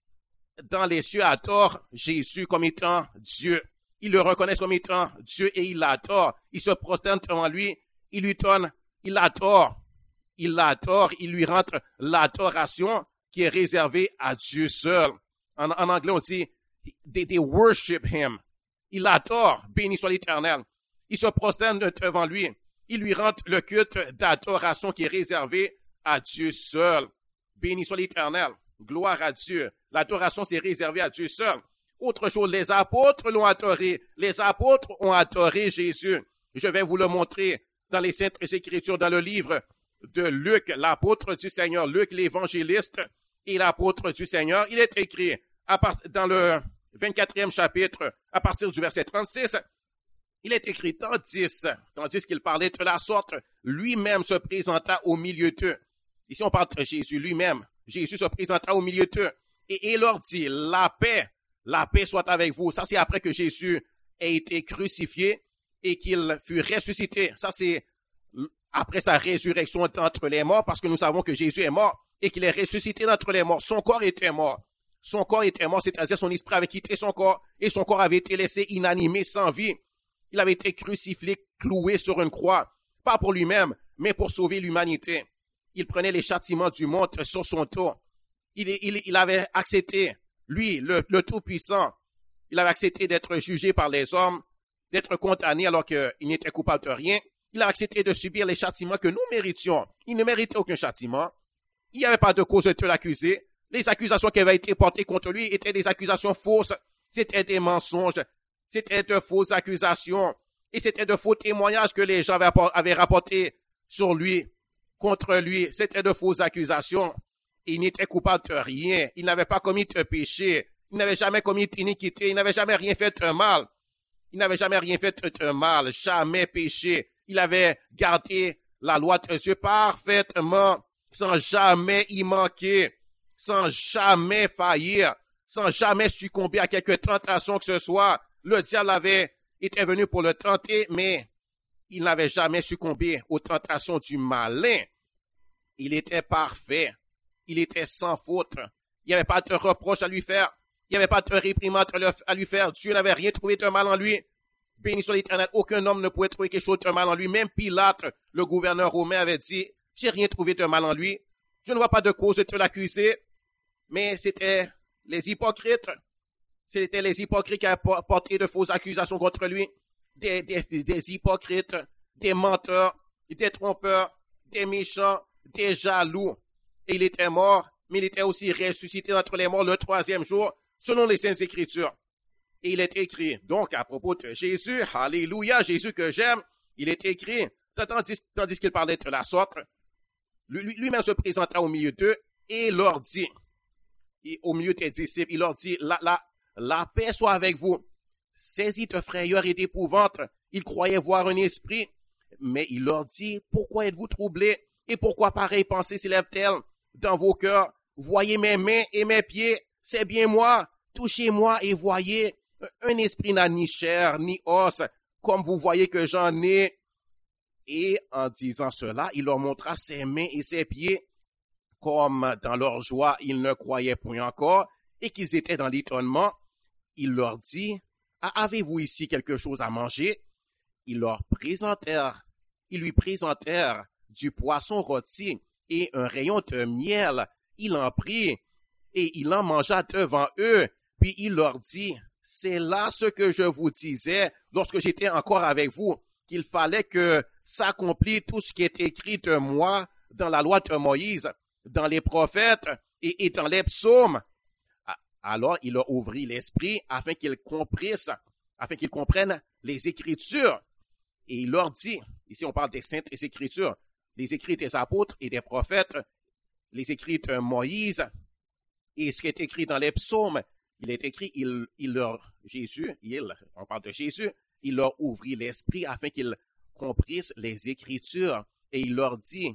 dans les cieux, adorent Jésus comme étant Dieu. Ils le reconnaissent comme étant Dieu et ils l'adorent. Ils se prosternent devant lui. Ils lui donnent, ils l'adorent. Ils l'adorent. Ils lui rendent l'adoration qui est réservée à Dieu seul. En, en anglais, on dit, they, they worship him. Ils l'adorent. Béni soit l'Éternel. Ils se prosternent devant lui. Ils lui rendent le culte d'adoration qui est réservé à Dieu seul. Béni soit l'Éternel. Gloire à Dieu. L'adoration, c'est réservé à Dieu seul. Autre chose, les apôtres l'ont adoré. Les apôtres ont adoré Jésus. Je vais vous le montrer dans les Saintes Écritures, dans le livre de Luc, l'apôtre du Seigneur, Luc l'évangéliste et l'apôtre du Seigneur. Il est écrit à part, dans le vingt-quatrième chapitre, à partir du verset trente-six, il est écrit, tandis, tandis qu'il parlait de la sorte, lui-même se présenta au milieu d'eux. Ici, on parle de Jésus lui-même. Jésus se présenta au milieu d'eux et il leur dit, la paix, la paix soit avec vous. Ça, c'est après que Jésus a été crucifié et qu'il fut ressuscité. Ça, c'est après sa résurrection d'entre les morts, parce que nous savons que Jésus est mort et qu'il est ressuscité d'entre les morts. Son corps était mort. Son corps était mort, c'est-à-dire son esprit avait quitté son corps et son corps avait été laissé inanimé, sans vie. Il avait été crucifié, cloué sur une croix, pas pour lui-même, mais pour sauver l'humanité. Il prenait les châtiments du monde sur son dos. Il, il, il avait accepté, lui, le, le Tout-Puissant, il avait accepté d'être jugé par les hommes, d'être condamné alors qu'il n'était coupable de rien. Il a accepté de subir les châtiments que nous méritions. Il ne méritait aucun châtiment. Il n'y avait pas de cause de l'accuser. Les accusations qui avaient été portées contre lui étaient des accusations fausses. C'était des mensonges. C'était de fausses accusations. Et c'était de faux témoignages que les gens avaient rapportés sur lui, contre lui. C'était de fausses accusations. Il n'était coupable de rien. Il n'avait pas commis de péché. Il n'avait jamais commis d'iniquité. Il n'avait jamais rien fait de mal. Il n'avait jamais rien fait de mal. Jamais péché. Il avait gardé la loi de Dieu parfaitement, sans jamais y manquer, sans jamais faillir, sans jamais succomber à quelque tentation que ce soit. Le diable avait été venu pour le tenter, mais il n'avait jamais succombé aux tentations du malin. Il était parfait. Il était sans faute. Il n'y avait pas de reproche à lui faire. Il n'y avait pas de réprimande à lui faire. Dieu n'avait rien trouvé de mal en lui. Béni soit l'Éternel, aucun homme ne pouvait trouver quelque chose de mal en lui. Même Pilate, le gouverneur romain, avait dit, j'ai rien trouvé de mal en lui. Je ne vois pas de cause de te l'accuser. Mais c'était les hypocrites. C'était les hypocrites qui avaient porté de fausses accusations contre lui. Des, des, des hypocrites, des menteurs, des trompeurs, des méchants, des jaloux. Et il était mort, mais il était aussi ressuscité d'entre les morts le troisième jour, selon les Saintes Écritures. Et il est écrit, donc à propos de Jésus, alléluia, Jésus que j'aime, il est écrit, tandis, tandis qu'il parlait de la sorte, lui-même se présenta au milieu d'eux et leur dit, et au milieu des disciples, il leur dit, la, la, la paix soit avec vous. Saisis de frayeur et d'épouvante, ils croyaient voir un esprit, mais il leur dit, pourquoi êtes-vous troublés et pourquoi pareille pensée s'élève-t-elle dans vos cœurs? Voyez mes mains et mes pieds, c'est bien moi, touchez-moi et voyez, un esprit n'a ni chair ni os, comme vous voyez que j'en ai. Et en disant cela, il leur montra ses mains et ses pieds, comme dans leur joie, ils ne croyaient point encore, et qu'ils étaient dans l'étonnement. Il leur dit, avez-vous ici quelque chose à manger? Ils leur présentèrent, ils lui présentèrent du poisson rôti et un rayon de miel. Il en prit et il en mangea devant eux. Puis il leur dit, c'est là ce que je vous disais lorsque j'étais encore avec vous, qu'il fallait que s'accomplisse tout ce qui est écrit de moi dans la loi de Moïse, dans les prophètes et, et dans les psaumes. Alors il leur ouvrit l'esprit afin qu'ils comprissent, afin qu'ils comprennent les Écritures. Et il leur dit, ici on parle des saintes Écritures, les écrits des apôtres et des prophètes, les écrits de Moïse, et ce qui est écrit dans les psaumes. Il est écrit, il, il leur, Jésus, il, on parle de Jésus, il leur ouvrit l'esprit afin qu'ils comprissent les Écritures. Et il leur dit,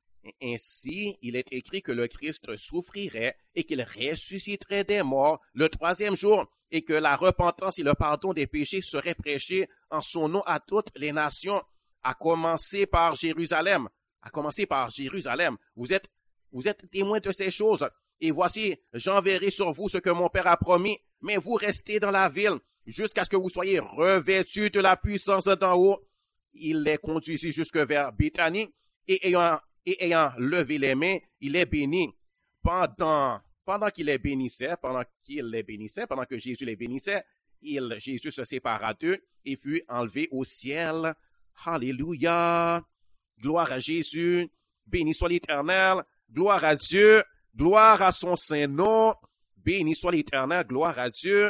ainsi, il est écrit que le Christ souffrirait et qu'il ressusciterait des morts le troisième jour et que la repentance et le pardon des péchés seraient prêchés en son nom à toutes les nations, à commencer par Jérusalem. À commencer par Jérusalem. Vous êtes, vous êtes témoins de ces choses. Et voici, j'enverrai sur vous ce que mon Père a promis, mais vous restez dans la ville jusqu'à ce que vous soyez revêtus de la puissance d'en haut. Il les conduisit jusque vers Béthanie et ayant, et ayant levé les mains, il les bénit. Pendant, pendant qu'il les bénissait, pendant qu'il les bénissait, pendant que Jésus les bénissait, il, Jésus se sépara d'eux et fut enlevé au ciel. Alléluia! Gloire à Jésus! Béni soit l'Éternel! Gloire à Dieu! Gloire à son saint nom, béni soit l'Éternel, gloire à Dieu,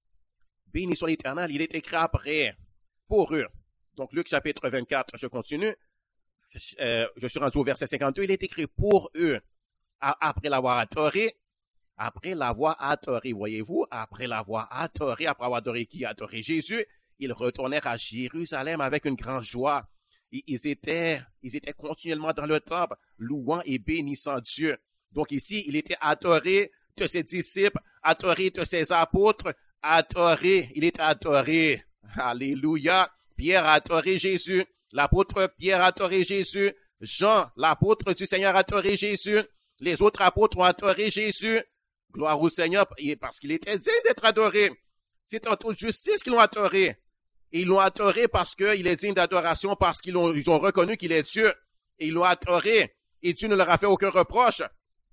béni soit l'Éternel, il est écrit après, pour eux. Donc Luc chapitre vingt-quatre, je continue, euh, je suis rendu au verset cinquante-deux, il est écrit pour eux, après l'avoir adoré, après l'avoir adoré, voyez-vous, après l'avoir adoré, après avoir adoré qui a adoré Jésus, ils retournèrent à Jérusalem avec une grande joie. Ils étaient, ils étaient continuellement dans le temple, louant et bénissant Dieu. Donc ici, il était adoré de ses disciples, adoré de ses apôtres, adoré, il était adoré. Alléluia. Pierre a adoré Jésus, l'apôtre Pierre a adoré Jésus, Jean, l'apôtre du Seigneur a adoré Jésus, les autres apôtres ont adoré Jésus. Gloire au Seigneur, parce qu'il était digne d'être adoré. C'est en toute justice qu'ils l'ont adoré. Et ils l'ont adoré parce qu'il est digne d'adoration, parce qu'ils ont, ils ont reconnu qu'il est Dieu. Et ils l'ont adoré. Et Dieu ne leur a fait aucun reproche.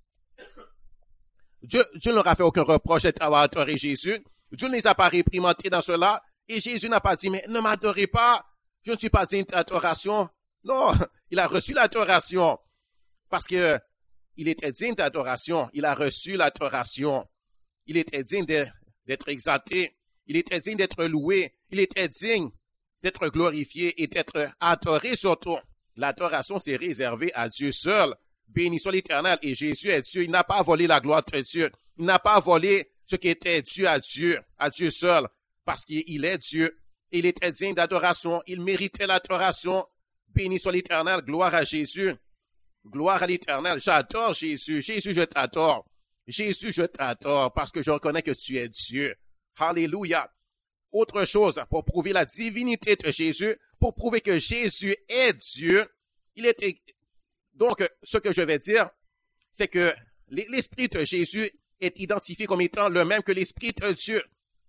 Dieu, Dieu ne leur a fait aucun reproche d'avoir adoré Jésus. Dieu ne les a pas réprimandés dans cela. Et Jésus n'a pas dit, mais ne m'adorez pas. Je ne suis pas digne d'adoration. Non, il a reçu l'adoration. Parce que il était digne d'adoration. Il a reçu l'adoration. Il était digne d'être exalté. Il était digne d'être loué. Il était digne d'être glorifié et d'être adoré surtout. L'adoration, c'est réservé à Dieu seul. Béni soit l'Éternel, et Jésus est Dieu. Il n'a pas volé la gloire de Dieu. Il n'a pas volé ce qui était dû à Dieu, à Dieu seul, parce qu'il est Dieu. Il était digne d'adoration. Il méritait l'adoration. Béni soit l'Éternel, gloire à Jésus. Gloire à l'Éternel. J'adore Jésus. Jésus, je t'adore. Jésus, je t'adore parce que je reconnais que tu es Dieu. Alléluia. Autre chose, pour prouver la divinité de Jésus, pour prouver que Jésus est Dieu, il était... Donc, ce que je vais dire, c'est que l'Esprit de Jésus est identifié comme étant le même que l'Esprit de Dieu.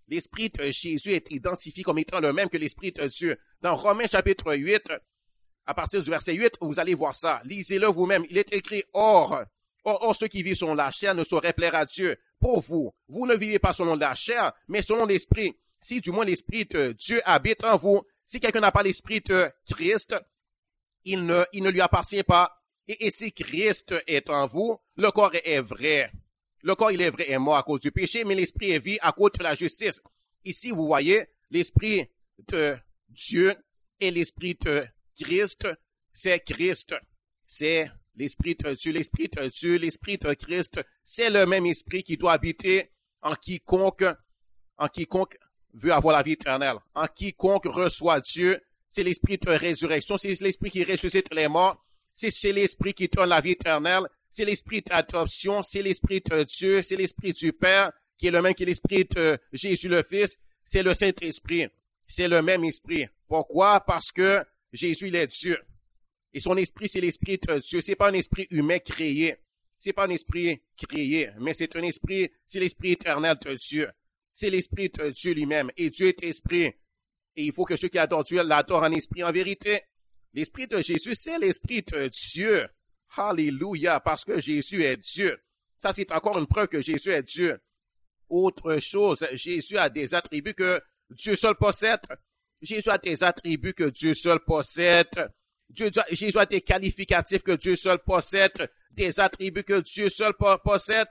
L'Esprit de Jésus est identifié comme étant le même que l'Esprit de Dieu. Dans Romains chapitre huit, à partir du verset huit, vous allez voir ça. Lisez-le vous-même. Il est écrit, or, or, or, ceux qui vivent selon la chair ne sauraient plaire à Dieu. Pour vous, vous ne vivez pas selon la chair, mais selon l'Esprit. Si du moins l'Esprit de Dieu habite en vous, si quelqu'un n'a pas l'Esprit de Christ, il ne, il ne lui appartient pas. Et, et si Christ est en vous, le corps est vrai. Le corps, il est vrai, est mort à cause du péché, mais l'Esprit est vie à cause de la justice. Ici, vous voyez, l'Esprit de Dieu et l'Esprit de Christ, c'est Christ. C'est l'Esprit de Dieu, l'Esprit de Dieu, l'Esprit de Christ. C'est le même Esprit qui doit habiter en quiconque, en quiconque veut avoir la vie éternelle. En quiconque reçoit Dieu, c'est l'Esprit de résurrection, c'est l'Esprit qui ressuscite les morts, c'est, c'est l'Esprit qui donne la vie éternelle, c'est l'Esprit d'adoption, c'est l'Esprit de Dieu, c'est l'Esprit du Père, qui est le même que l'Esprit de Jésus le Fils, c'est le Saint-Esprit. C'est le même Esprit. Pourquoi? Parce que Jésus, il est Dieu. Et son esprit, c'est l'Esprit de Dieu. C'est pas un esprit humain créé. C'est pas un esprit créé, mais c'est un esprit, c'est l'Esprit éternel de Dieu. C'est l'Esprit de Dieu lui-même. Et Dieu est esprit. Et il faut que ceux qui adorent Dieu l'adorent en esprit, en vérité. L'Esprit de Jésus, c'est l'Esprit de Dieu. Alléluia, parce que Jésus est Dieu. Ça, c'est encore une preuve que Jésus est Dieu. Autre chose, Jésus a des attributs que Dieu seul possède. Jésus a des attributs que Dieu seul possède. Dieu, Jésus a des qualificatifs que Dieu seul possède. Des attributs que Dieu seul possède.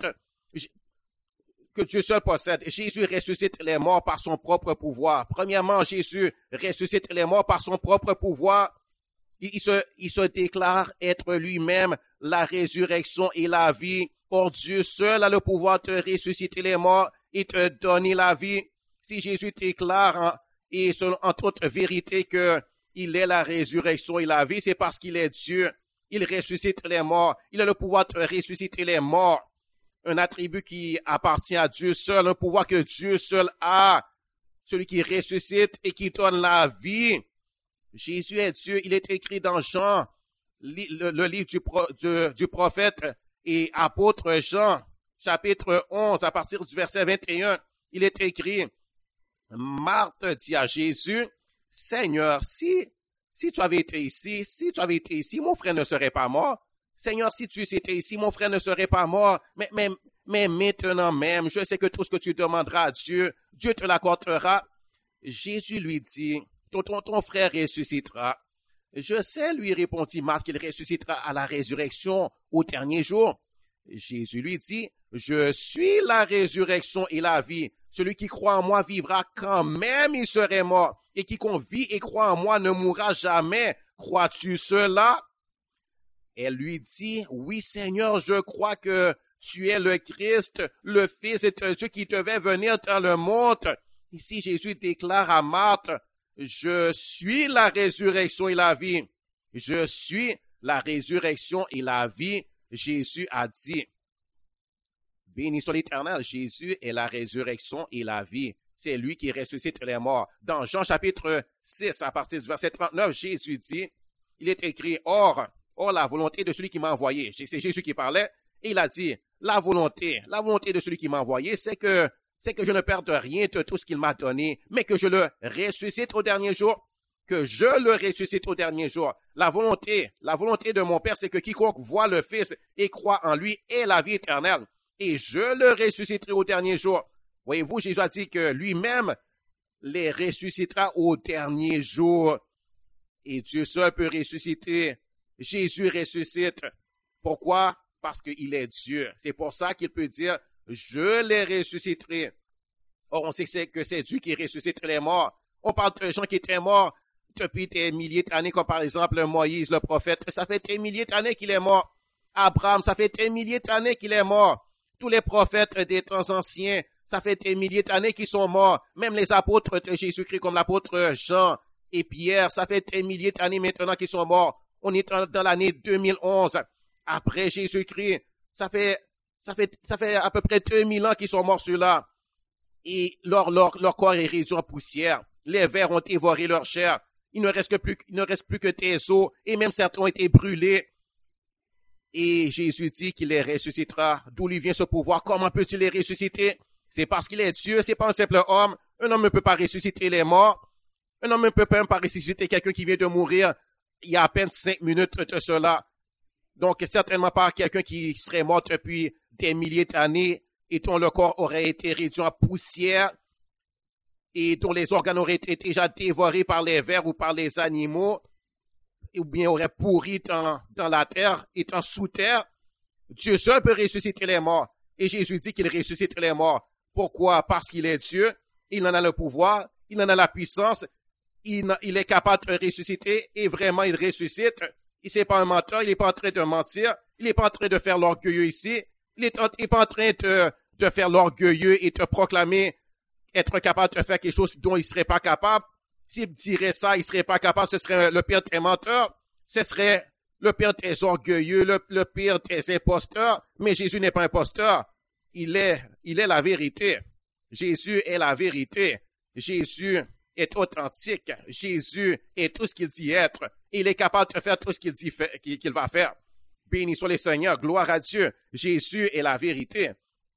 Que Dieu seul possède. Jésus ressuscite les morts par son propre pouvoir. Premièrement, Jésus ressuscite les morts par son propre pouvoir. Il se, il se déclare être lui-même la résurrection et la vie. Or, Dieu seul a le pouvoir de ressusciter les morts et te donner la vie. Si Jésus déclare, en, et selon, en toute vérité, que il est la résurrection et la vie, c'est parce qu'il est Dieu. Il ressuscite les morts. Il a le pouvoir de ressusciter les morts. Un attribut qui appartient à Dieu seul, un pouvoir que Dieu seul a. Celui qui ressuscite et qui donne la vie. Jésus est Dieu. Il est écrit dans Jean, le, le livre du, pro, du, du prophète et apôtre Jean, chapitre onze, à partir du verset vingt et un. Il est écrit, Marthe dit à Jésus, Seigneur, si, si tu avais été ici, si tu avais été ici, mon frère ne serait pas mort. Seigneur, si tu étais ici, mon frère ne serait pas mort. Mais, mais, mais maintenant même, je sais que tout ce que tu demanderas à Dieu, Dieu te l'accordera. Jésus lui dit, ton, ton, ton frère ressuscitera. Je sais, lui répondit Marthe, qu'il ressuscitera à la résurrection au dernier jour. Jésus lui dit, je suis la résurrection et la vie. Celui qui croit en moi vivra quand même il serait mort. Et quiconque vit et croit en moi ne mourra jamais. Crois-tu cela? Elle lui dit, oui Seigneur, je crois que tu es le Christ, le Fils de Dieu qui devait venir dans le monde. Ici, Jésus déclare à Marthe, je suis la résurrection et la vie. Je suis la résurrection et la vie. Jésus a dit, béni soit l'Éternel, Jésus est la résurrection et la vie. C'est lui qui ressuscite les morts. Dans Jean chapitre six, à partir du verset trente-neuf, Jésus dit, il est écrit, or, or la volonté de celui qui m'a envoyé. C'est Jésus qui parlait, et il a dit, la volonté, la volonté de celui qui m'a envoyé, c'est que, c'est que je ne perde rien de tout ce qu'il m'a donné, mais que je le ressuscite au dernier jour, que je le ressuscite au dernier jour. La volonté, la volonté de mon Père, c'est que quiconque voit le Fils et croit en lui ait la vie éternelle. Et je le ressusciterai au dernier jour. Voyez-vous, Jésus a dit que lui-même les ressuscitera au dernier jour. Et Dieu seul peut ressusciter. Jésus ressuscite. Pourquoi? Parce qu'il est Dieu. C'est pour ça qu'il peut dire, je les ressusciterai. Or, on sait que c'est Dieu qui ressuscite les morts. On parle de gens qui étaient morts depuis des milliers d'années, comme par exemple Moïse, le prophète. Ça fait des milliers d'années qu'il est mort. Abraham, ça fait des milliers d'années qu'il est mort. Tous les prophètes des temps anciens, ça fait des milliers d'années qu'ils sont morts. Même les apôtres de Jésus-Christ, comme l'apôtre Jean et Pierre, ça fait des milliers d'années maintenant qu'ils sont morts. On est dans l'année deux mille onze. Après Jésus-Christ, ça fait, ça fait, ça fait à peu près deux mille ans qu'ils sont morts ceux-là. Et leur, leur, leur corps est réduit en poussière. Les vers ont dévoré leur chair. Il ne reste que plus, il ne reste plus que des os. Et même certains ont été brûlés. Et Jésus dit qu'il les ressuscitera. D'où lui vient ce pouvoir? Comment peut-il les ressusciter? C'est parce qu'il est Dieu, c'est pas un simple homme. Un homme ne peut pas ressusciter les morts. Un homme ne peut même pas ressusciter quelqu'un qui vient de mourir il y a à peine cinq minutes de cela. Donc, certainement pas quelqu'un qui serait mort depuis des milliers d'années et dont le corps aurait été réduit en poussière et dont les organes auraient été déjà dévorés par les vers ou par les animaux, ou bien auraient pourri dans, dans la terre, étant sous terre. Dieu seul peut ressusciter les morts. Et Jésus dit qu'il ressuscite les morts. Pourquoi? Parce qu'il est Dieu, il en a le pouvoir, il en a la puissance, il, il est capable de ressusciter et vraiment il ressuscite. Il n'est pas un menteur, il n'est pas en train de mentir, il n'est pas en train de faire l'orgueilleux ici, il n'est pas en train de, de faire l'orgueilleux et de proclamer être capable de faire quelque chose dont il ne serait pas capable. S'il dirait ça, il ne serait pas capable, ce serait le pire des menteurs, ce serait le pire des orgueilleux, le, le pire des imposteurs. Mais Jésus n'est pas imposteur, il est, il est la vérité. Jésus est la vérité. Jésus est authentique. Jésus est tout ce qu'il dit être. Il est capable de faire tout ce qu'il dit fait, qu'il va faire. Béni soit le Seigneur, gloire à Dieu. Jésus est la vérité.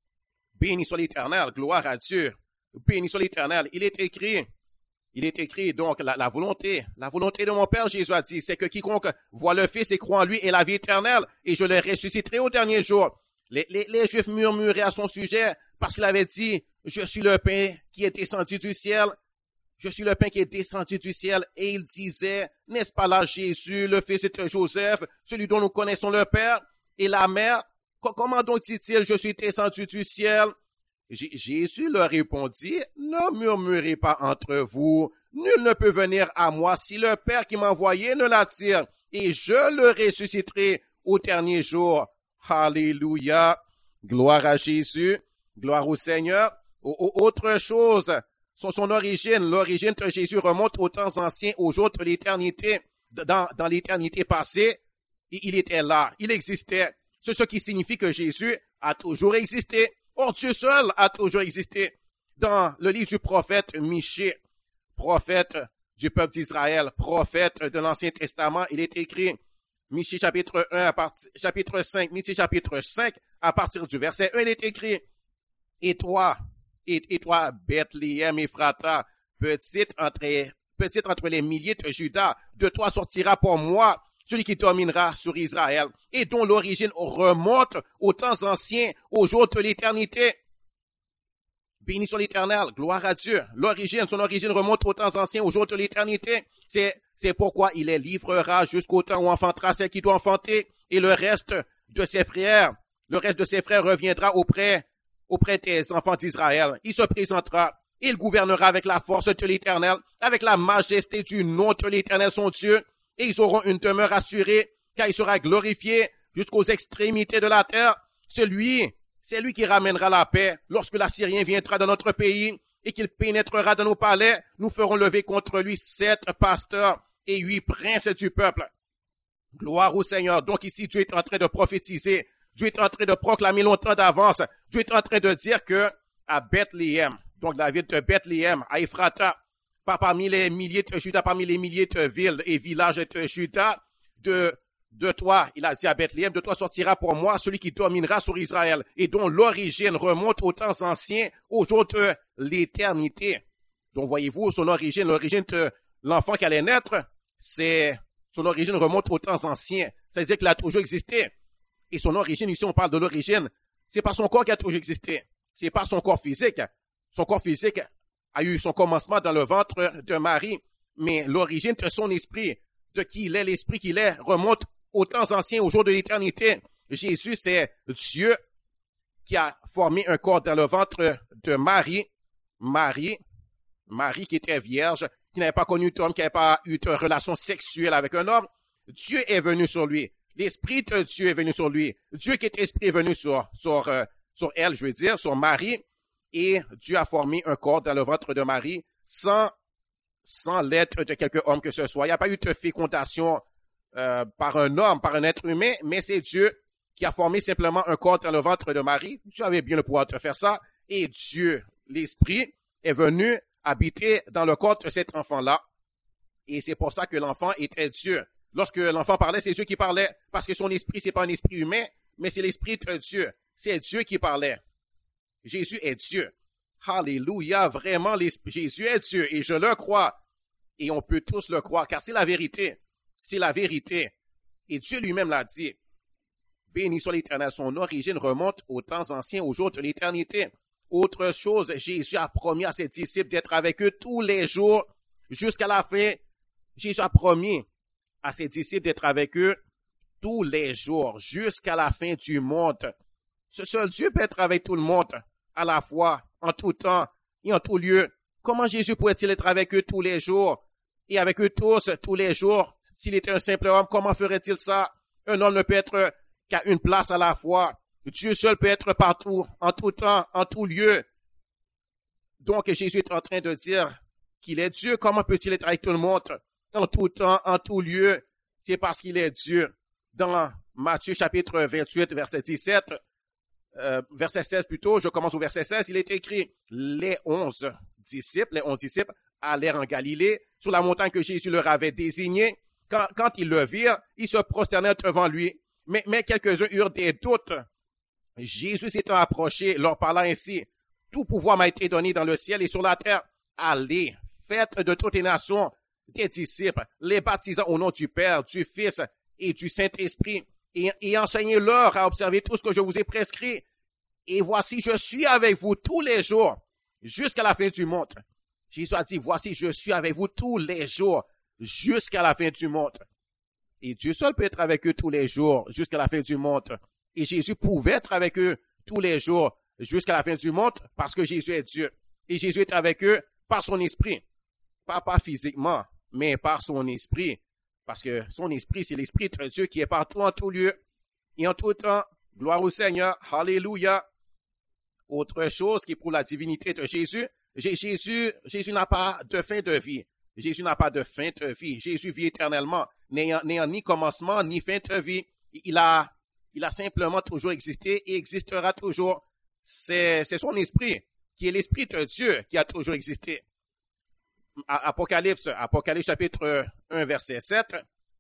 Béni soit l'Éternel, gloire à Dieu. Béni soit l'Éternel. Il est écrit, il est écrit donc la, la volonté, la volonté de mon Père, Jésus a dit, c'est que quiconque voit le Fils et croit en lui est la vie éternelle, et je le ressusciterai au dernier jour. Les, les, les Juifs murmuraient à son sujet parce qu'il avait dit, je suis le pain qui est descendu du ciel. Je suis le pain qui est descendu du ciel. Et il disait, n'est-ce pas là Jésus, le fils de Joseph, celui dont nous connaissons le Père et la mère? Comment donc dit-il, je suis descendu du ciel? J- Jésus leur répondit, ne murmurez pas entre vous. Nul ne peut venir à moi si le Père qui m'a envoyé ne l'attire. Et je le ressusciterai au dernier jour. Alléluia. Gloire à Jésus. Gloire au Seigneur. O- autre chose, son, son origine, l'origine de Jésus remonte aux temps anciens, aux jours de l'éternité. Dans, dans l'éternité passée, il était là, il existait. C'est ce qui signifie que Jésus a toujours existé. Or, Dieu seul a toujours existé. Dans le livre du prophète Michée, prophète du peuple d'Israël, prophète de l'Ancien Testament, il est écrit, Michée chapitre un, à partir, chapitre cinq, Michée chapitre cinq, à partir du verset un, il est écrit, et toi, et, et toi, Bethléem Ephrata, petite entre, petite entre les milliers de Juda, de toi sortira pour moi celui qui dominera sur Israël, et dont l'origine remonte aux temps anciens, aux jours de l'éternité. Béni soit l'Éternel, gloire à Dieu. L'origine, son origine remonte aux temps anciens, aux jours de l'éternité. C'est, c'est pourquoi il les livrera jusqu'au temps où enfantera celle qui doit enfanter, et le reste de ses frères, le reste de ses frères reviendra auprès, auprès des enfants d'Israël. Il se présentera, il gouvernera avec la force de l'Éternel, avec la majesté du nom de l'Éternel son Dieu, et ils auront une demeure assurée, car il sera glorifié jusqu'aux extrémités de la terre. Celui, c'est lui qui ramènera la paix. Lorsque l'Assyrien viendra dans notre pays et qu'il pénétrera dans nos palais, nous ferons lever contre lui sept pasteurs et huit princes du peuple. Gloire au Seigneur. Donc ici, Dieu est en train de prophétiser. Dieu est en train de proclamer longtemps d'avance. Dieu est en train de dire que à Bethléem, donc la ville de Bethléem, à Ephrata, pas parmi les milliers de Juda, parmi les milliers de villes et villages de Juda, de, de toi, il a dit à Bethléem, de toi sortira pour moi celui qui dominera sur Israël et dont l'origine remonte aux temps anciens, aux jours de l'éternité. Donc voyez-vous, son origine, l'origine de l'enfant qui allait naître, c'est, son origine remonte aux temps anciens. C'est-à-dire qu'il a toujours existé. Et son origine, ici on parle de l'origine, c'est pas son corps qui a toujours existé. C'est pas son corps physique. Son corps physique a eu son commencement dans le ventre de Marie, mais l'origine de son esprit, de qui il est, l'esprit qu'il est, remonte aux temps anciens, aux jours de l'éternité. Jésus, c'est Dieu qui a formé un corps dans le ventre de Marie, Marie, Marie qui était vierge, qui n'avait pas connu d'homme, qui n'avait pas eu de relation sexuelle avec un homme. Dieu est venu sur lui. L'esprit de Dieu est venu sur lui. Dieu qui est esprit est venu sur, sur, euh, sur elle, je veux dire, sur Marie. Et Dieu a formé un corps dans le ventre de Marie sans, sans l'aide de quelque homme que ce soit. Il n'y a pas eu de fécondation euh, par un homme, par un être humain, mais c'est Dieu qui a formé simplement un corps dans le ventre de Marie. Dieu avait bien le pouvoir de faire ça. Et Dieu, l'Esprit, est venu habiter dans le corps de cet enfant-là. Et c'est pour ça que l'enfant était Dieu. Lorsque l'enfant parlait, c'est Dieu qui parlait, parce que son esprit, c'est pas un esprit humain, mais c'est l'Esprit de Dieu. C'est Dieu qui parlait. Jésus est Dieu. Alléluia, vraiment, les, Jésus est Dieu et je le crois. Et on peut tous le croire, car c'est la vérité. C'est la vérité. Et Dieu lui-même l'a dit. Béni soit l'Éternel, son origine remonte aux temps anciens, aux jours de l'éternité. Autre chose, Jésus a promis à ses disciples d'être avec eux tous les jours jusqu'à la fin. Jésus a promis à ses disciples d'être avec eux tous les jours jusqu'à la fin du monde. Ce seul Dieu peut être avec tout le monde à la fois, en tout temps et en tout lieu. Comment Jésus pourrait-il être avec eux tous les jours et avec eux tous tous les jours? S'il était un simple homme, comment ferait-il ça? Un homme ne peut être qu'à une place à la fois. Dieu seul peut être partout, en tout temps, en tout lieu. Donc Jésus est en train de dire qu'il est Dieu. Comment peut-il être avec tout le monde? En tout temps, en tout lieu. C'est parce qu'il est Dieu. Dans Matthieu chapitre vingt-huit, verset dix-sept, euh, verset seize plutôt, je commence au verset seize, il est écrit, les onze disciples, les onze disciples allèrent en Galilée, sur la montagne que Jésus leur avait désignée. Quand, quand ils le virent, ils se prosternèrent devant lui. Mais, mais quelques-uns eurent des doutes. Jésus s'étant approché, leur parla ainsi, tout pouvoir m'a été donné dans le ciel et sur la terre. Allez, faites de toutes les nations des disciples, les baptisant au nom du Père, du Fils et du Saint-Esprit, et, et enseignez-leur à observer tout ce que je vous ai prescrit. Et voici, je suis avec vous tous les jours, jusqu'à la fin du monde. Jésus a dit, voici, je suis avec vous tous les jours, jusqu'à la fin du monde. Et Dieu seul peut être avec eux tous les jours, jusqu'à la fin du monde. Et Jésus pouvait être avec eux tous les jours, jusqu'à la fin du monde, parce que Jésus est Dieu. Et Jésus est avec eux par son esprit. Pas, pas physiquement, mais par son esprit. Parce que son esprit, c'est l'esprit de Dieu qui est partout en tout lieu et en tout temps. Gloire au Seigneur. Alléluia. Autre chose qui prouve la divinité de Jésus, Jésus, Jésus n'a pas de fin de vie. Jésus n'a pas de fin de vie. Jésus vit éternellement, n'ayant, n'ayant ni commencement ni fin de vie. Il a, il a simplement toujours existé et existera toujours. C'est, c'est son esprit, qui est l'esprit de Dieu, qui a toujours existé. Apocalypse, Apocalypse chapitre un, verset sept,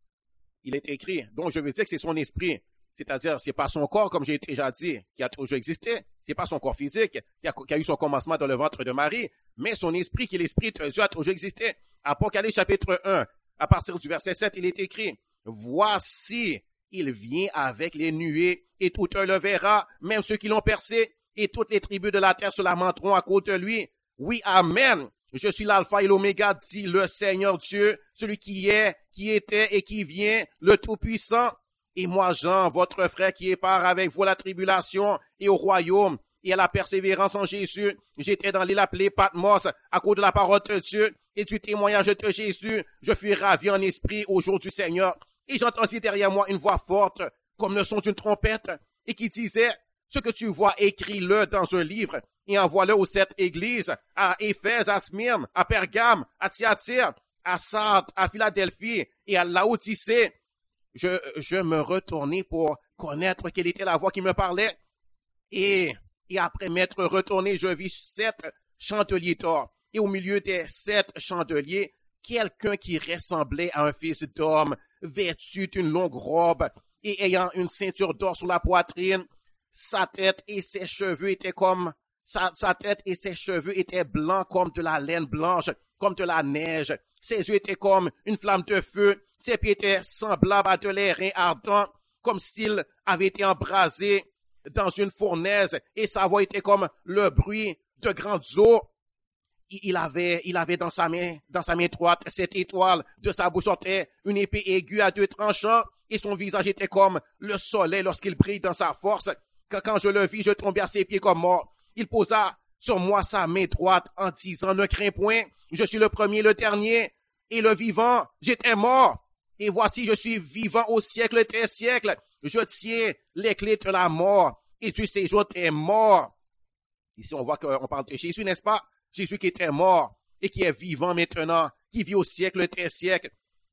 il est écrit, donc je veux dire que c'est son esprit, c'est-à-dire c'est pas son corps, comme j'ai déjà dit, qui a toujours existé, c'est pas son corps physique, qui a, qui a eu son commencement dans le ventre de Marie, mais son esprit, qui est l'esprit de Dieu, a toujours existé. Apocalypse chapitre un, à partir du verset sept, il est écrit, voici, il vient avec les nuées, et tout un le verra, même ceux qui l'ont percé, et toutes les tribus de la terre se lamenteront à cause de lui. Oui, amen. Je suis l'alpha et l'oméga, dit le Seigneur Dieu, celui qui est, qui était et qui vient, le Tout-Puissant. Et moi, Jean, votre frère qui est part avec vous à la tribulation et au royaume et à la persévérance en Jésus. J'étais dans l'île appelée Patmos à cause de la parole de Dieu et du témoignage de Jésus. Je fus ravi en esprit au jour du Seigneur. Et j'entendis derrière moi une voix forte, comme le son d'une trompette, et qui disait, ce que tu vois, écris-le dans un livre et envoie-le aux sept églises, à Éphèse, à Smyrne, à Pergame, à Thyatire, à Sardes, à Philadelphie et à Laodicée. Je, je me retournai pour connaître quelle était la voix qui me parlait. Et, et après m'être retourné, je vis sept chandeliers d'or. Et au milieu des sept chandeliers, quelqu'un qui ressemblait à un fils d'homme, vêtu d'une longue robe et ayant une ceinture d'or sur la poitrine. Sa tête et ses cheveux étaient comme, sa, sa tête et ses cheveux étaient blancs comme de la laine blanche, comme de la neige. Ses yeux étaient comme une flamme de feu. Ses pieds étaient semblables à de l'airain ardent, comme s'il avait été embrasé dans une fournaise. Et sa voix était comme le bruit de grandes eaux. Il avait, il avait dans sa main, dans sa main droite, cette étoile. De sa bouche sortait une épée aiguë à deux tranchants. Et son visage était comme le soleil lorsqu'il brille dans sa force. Quand je le vis, je tombais à ses pieds comme mort. Il posa sur moi sa main droite en disant, ne crains point, je suis le premier, le dernier et le vivant. J'étais mort. Et voici, je suis vivant au siècle des siècles. Je tiens les clés de la mort et du séjour des morts. Ici, on voit qu'on parle de Jésus, n'est-ce pas? Jésus qui était mort et qui est vivant maintenant, qui vit au siècle des siècles.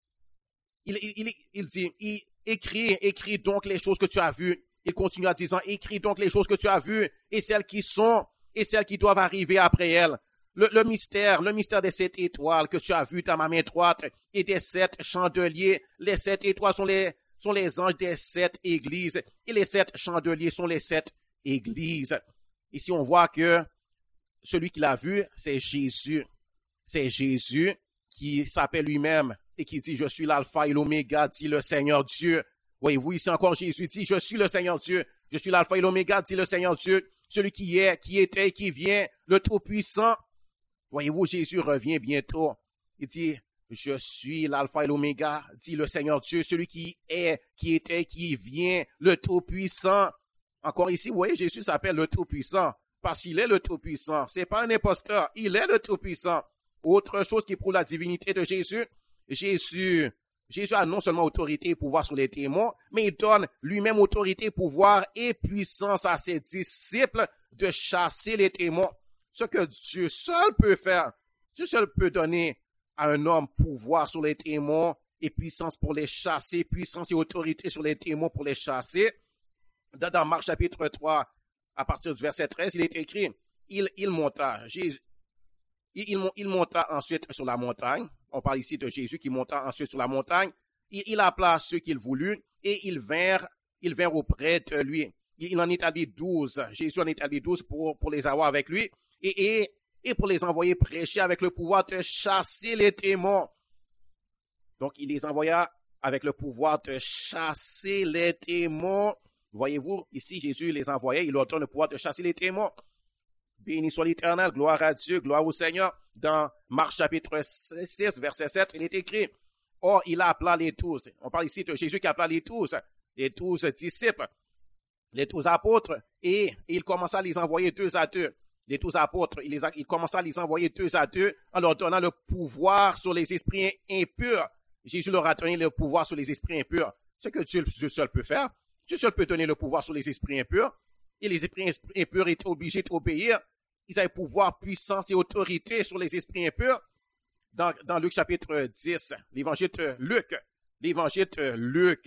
Il, il, il, il dit, il, écris, écris donc les choses que tu as vues. Il continue en disant, écris donc les choses que tu as vues et celles qui sont et celles qui doivent arriver après elles. Le, le mystère, le mystère des sept étoiles que tu as vues dans ma main droite et des sept chandeliers. Les sept étoiles sont les, sont les anges des sept églises et les sept chandeliers sont les sept églises. Ici, on voit que celui qui l'a vu, c'est Jésus. C'est Jésus qui s'appelle lui-même et qui dit, je suis l'alpha et l'oméga, dit le Seigneur Dieu. Voyez-vous, ici encore, Jésus dit, je suis le Seigneur Dieu. Je suis l'alpha et l'oméga, dit le Seigneur Dieu. Celui qui est, qui était et qui vient, le Tout-Puissant. Voyez-vous, Jésus revient bientôt. Il dit, je suis l'alpha et l'oméga, dit le Seigneur Dieu, celui qui est, qui était, qui vient, le Tout-Puissant. Encore ici, vous voyez, Jésus s'appelle le Tout-Puissant parce qu'il est le Tout-Puissant. C'est pas un imposteur, il est le Tout-Puissant. Autre chose qui prouve la divinité de Jésus, Jésus, Jésus a non seulement autorité et pouvoir sur les démons, mais il donne lui-même autorité, pouvoir et puissance à ses disciples de chasser les démons. Ce que Dieu seul peut faire, Dieu seul peut donner à un homme pouvoir sur les démons et puissance pour les chasser, puissance et autorité sur les démons pour les chasser. Dans Marc chapitre trois, à partir du verset treize, il est écrit, il, il monta, Jésus, il, il, il monta ensuite sur la montagne. On parle ici de Jésus qui monta ensuite sur la montagne. Il, il appela ceux qu'il voulut et ils vinrent, ils vinrent auprès de lui. Il, il en établit douze. Jésus en établit douze pour, pour les avoir avec lui et, et, et pour les envoyer prêcher avec le pouvoir de chasser les démons. Donc, il les envoya avec le pouvoir de chasser les démons. Voyez-vous, ici, Jésus les envoyait, il leur donne le pouvoir de chasser les démons. Béni soit l'Éternel, gloire à Dieu, gloire au Seigneur. Dans Marc chapitre six, verset sept, il est écrit, « Or, il appela les douze. » On parle ici de Jésus qui appela les douze, les douze disciples, les douze apôtres, et, et il commença à les envoyer deux à deux. Les douze apôtres, il, les a, il commença à les envoyer deux à deux en leur donnant le pouvoir sur les esprits impurs. Jésus leur a donné le pouvoir sur les esprits impurs. Ce que Dieu, Dieu seul peut faire. Dieu seul peut donner le pouvoir sur les esprits impurs. Et les esprits impurs étaient obligés d'obéir. Ils avaient pouvoir, puissance et autorité sur les esprits impurs. Dans, dans Luc chapitre dix, l'évangile de Luc, l'évangile de Luc,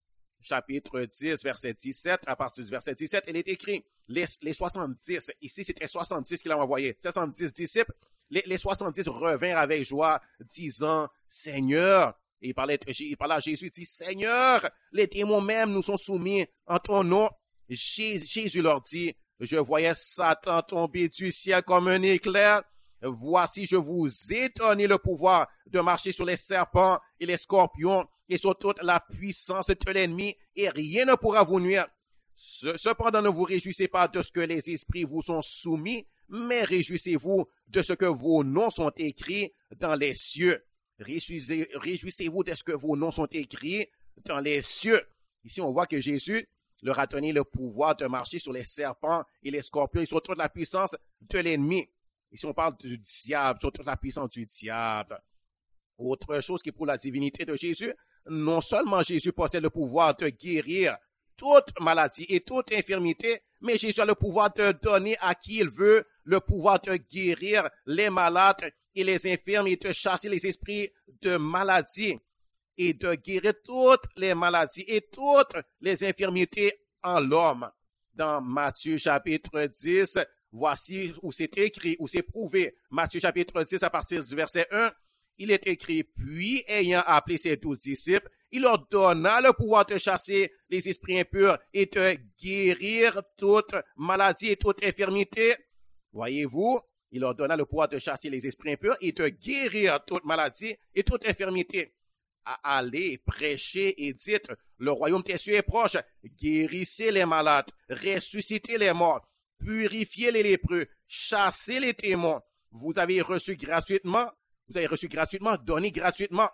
chapitre dix, verset dix-sept, à partir du verset dix-sept, il est écrit, les, les soixante-dix, ici c'était soixante-dix qu'il a envoyé, soixante-dix disciples, les, les soixante-dix revinrent avec joie, disant, Seigneur, et il parlait, il parlait à Jésus, il dit, Seigneur, les démons même nous sont soumis en ton nom. Jésus, Jésus leur dit, je voyais Satan tomber du ciel comme un éclair. Voici, je vous ai donné le pouvoir de marcher sur les serpents et les scorpions et sur toute la puissance de l'ennemi, et rien ne pourra vous nuire. Cependant, ne vous réjouissez pas de ce que les esprits vous sont soumis, mais réjouissez-vous de ce que vos noms sont écrits dans les cieux. Réjouissez, réjouissez-vous de ce que vos noms sont écrits dans les cieux. Ici, on voit que Jésus leur a donné le pouvoir de marcher sur les serpents et les scorpions et sur toute la puissance de l'ennemi. Ici, on parle du diable, sur toute la puissance du diable. Autre chose qui prouve la divinité de Jésus, non seulement Jésus possède le pouvoir de guérir toute maladie et toute infirmité, mais Jésus a le pouvoir de donner à qui il veut le pouvoir de guérir les malades et les infirmes et de chasser les esprits de maladie et de guérir toutes les maladies et toutes les infirmités en l'homme. Dans Matthieu chapitre dix, voici où c'est écrit, où c'est prouvé. Matthieu chapitre dix, à partir du verset un, il est écrit, puis ayant appelé ses douze disciples, il leur donna le pouvoir de chasser les esprits impurs et de guérir toute maladie et toute infirmité. Voyez-vous, il leur donna le pouvoir de chasser les esprits impurs et de guérir toute maladie et toute infirmité. À aller prêcher et dites, le royaume des cieux est proche, guérissez les malades, ressuscitez les morts, purifiez les lépreux, chassez les démons. Vous avez reçu gratuitement, vous avez reçu gratuitement, donné gratuitement.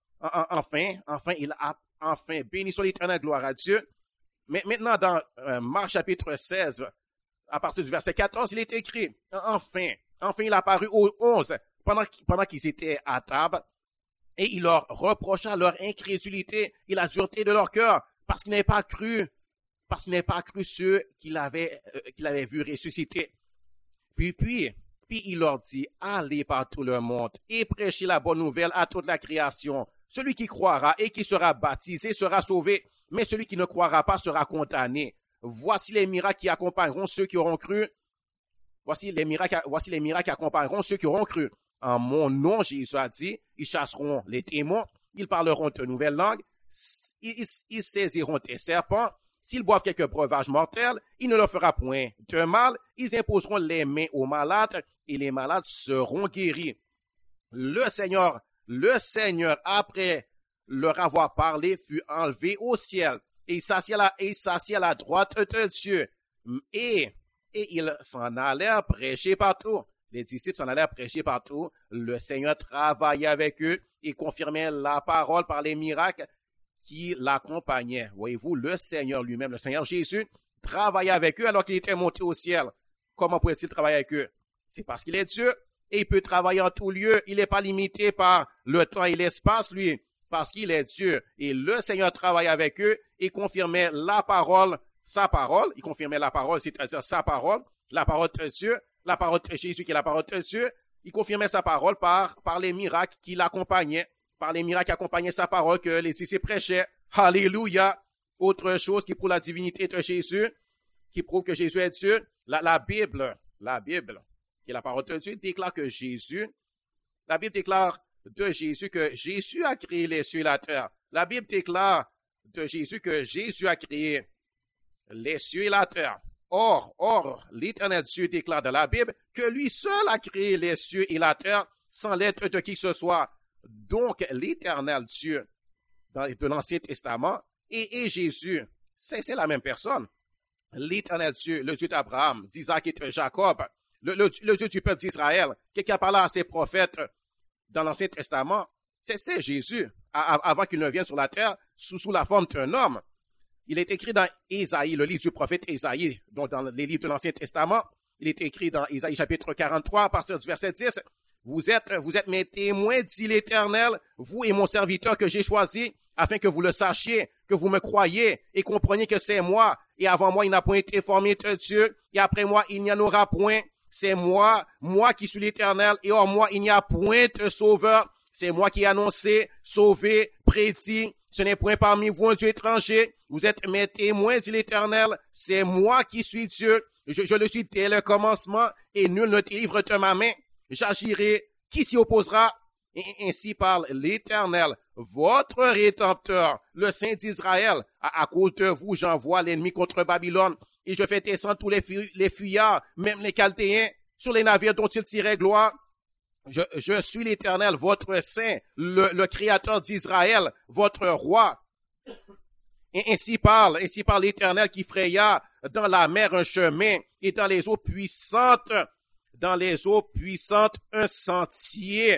Enfin, enfin, il a, enfin, béni soit l'Éternel, gloire à Dieu. Mais maintenant, dans euh, Marc chapitre seize, à partir du verset quatorze, il est écrit, enfin, enfin, il a apparu aux onze, pendant, pendant qu'ils étaient à table, et il leur reprocha leur incrédulité et la dureté de leur cœur, parce qu'ils n'avaient pas cru, parce qu'ils n'avaient pas cru ceux qu'il avait, euh, qu'il avait vu ressusciter. Puis, puis, puis il leur dit, allez par tout le monde et prêchez la bonne nouvelle à toute la création. Celui qui croira et qui sera baptisé sera sauvé, mais celui qui ne croira pas sera condamné. Voici les miracles qui accompagneront ceux qui auront cru. Voici les miracles, voici les miracles qui accompagneront ceux qui auront cru. En mon nom, Jésus a dit, ils chasseront les démons, ils parleront de nouvelles langues, ils, ils, ils saisiront des serpents. S'ils boivent quelques breuvages mortels, il ne leur fera point de mal. Ils imposeront les mains aux malades et les malades seront guéris. Le Seigneur, le Seigneur, après leur avoir parlé, fut enlevé au ciel et il s'assit à la, et il s'assit à la droite de Dieu. Et, et ils s'en allèrent prêcher partout. Les disciples s'en allèrent prêcher partout. Le Seigneur travaillait avec eux et confirmait la parole par les miracles qui l'accompagnaient. Voyez-vous, le Seigneur lui-même, le Seigneur Jésus, travaillait avec eux alors qu'il était monté au ciel. Comment pouvait-il travailler avec eux? C'est parce qu'il est Dieu et il peut travailler en tout lieu. Il n'est pas limité par le temps et l'espace, lui, parce qu'il est Dieu. Et le Seigneur travaillait avec eux et confirmait la parole, sa parole. Il confirmait la parole, c'est-à-dire sa parole, la parole de Dieu, la parole de Jésus qui est la parole de Dieu. Il confirmait sa parole par, par les miracles qui l'accompagnaient, par les miracles qui accompagnaient sa parole que les disciples prêchaient. Alléluia! Autre chose qui prouve la divinité de Jésus, qui prouve que Jésus est Dieu, la, la Bible, la Bible, qui est la parole de Dieu, déclare que Jésus, la Bible déclare de Jésus que Jésus a créé les cieux et la terre. La Bible déclare de Jésus que Jésus a créé les cieux et la terre. Or, or, l'Éternel Dieu déclare dans la Bible que lui seul a créé les cieux et la terre sans l'aide de qui que ce soit. Donc, l'Éternel Dieu dans, de l'Ancien Testament et, et Jésus, c'est, c'est la même personne. L'Éternel Dieu, le Dieu d'Abraham, d'Isaac et de Jacob, le, le, le Dieu du peuple d'Israël, qui a parlé à ses prophètes dans l'Ancien Testament, c'est, c'est Jésus, à, à, avant qu'il ne vienne sur la terre sous, sous la forme d'un homme. Il est écrit dans Ésaïe, le livre du prophète Ésaïe, donc dans les livres de l'Ancien Testament. Il est écrit dans Ésaïe chapitre quarante-trois, à partir du verset dix. Vous êtes, vous êtes mes témoins, dit l'Éternel, vous et mon serviteur que j'ai choisi, afin que vous le sachiez, que vous me croyez et compreniez que c'est moi. Et avant moi, il n'a point été formé de Dieu. Et après moi, il n'y en aura point. C'est moi, moi qui suis l'Éternel. Et hors moi, il n'y a point de sauveur. C'est moi qui ai annoncé, sauvé, prédit. Ce n'est point parmi vous un Dieu étranger. Vous êtes mes témoins, dit l'Éternel. C'est moi qui suis Dieu. Je, je le suis dès le commencement et nul ne délivre de ma main. J'agirai. Qui s'y opposera? Et ainsi parle l'Éternel, votre Rédempteur, le Saint d'Israël. À, à cause de vous, j'envoie l'ennemi contre Babylone et je fais descendre tous les, fu- les fuyards, même les Chaldéens, sur les navires dont ils tiraient gloire. Je, je suis l'Éternel, votre Saint, le, le Créateur d'Israël, votre Roi. Et ainsi parle, ainsi parle l'Éternel qui fraya dans la mer un chemin et dans les eaux puissantes, dans les eaux puissantes un sentier.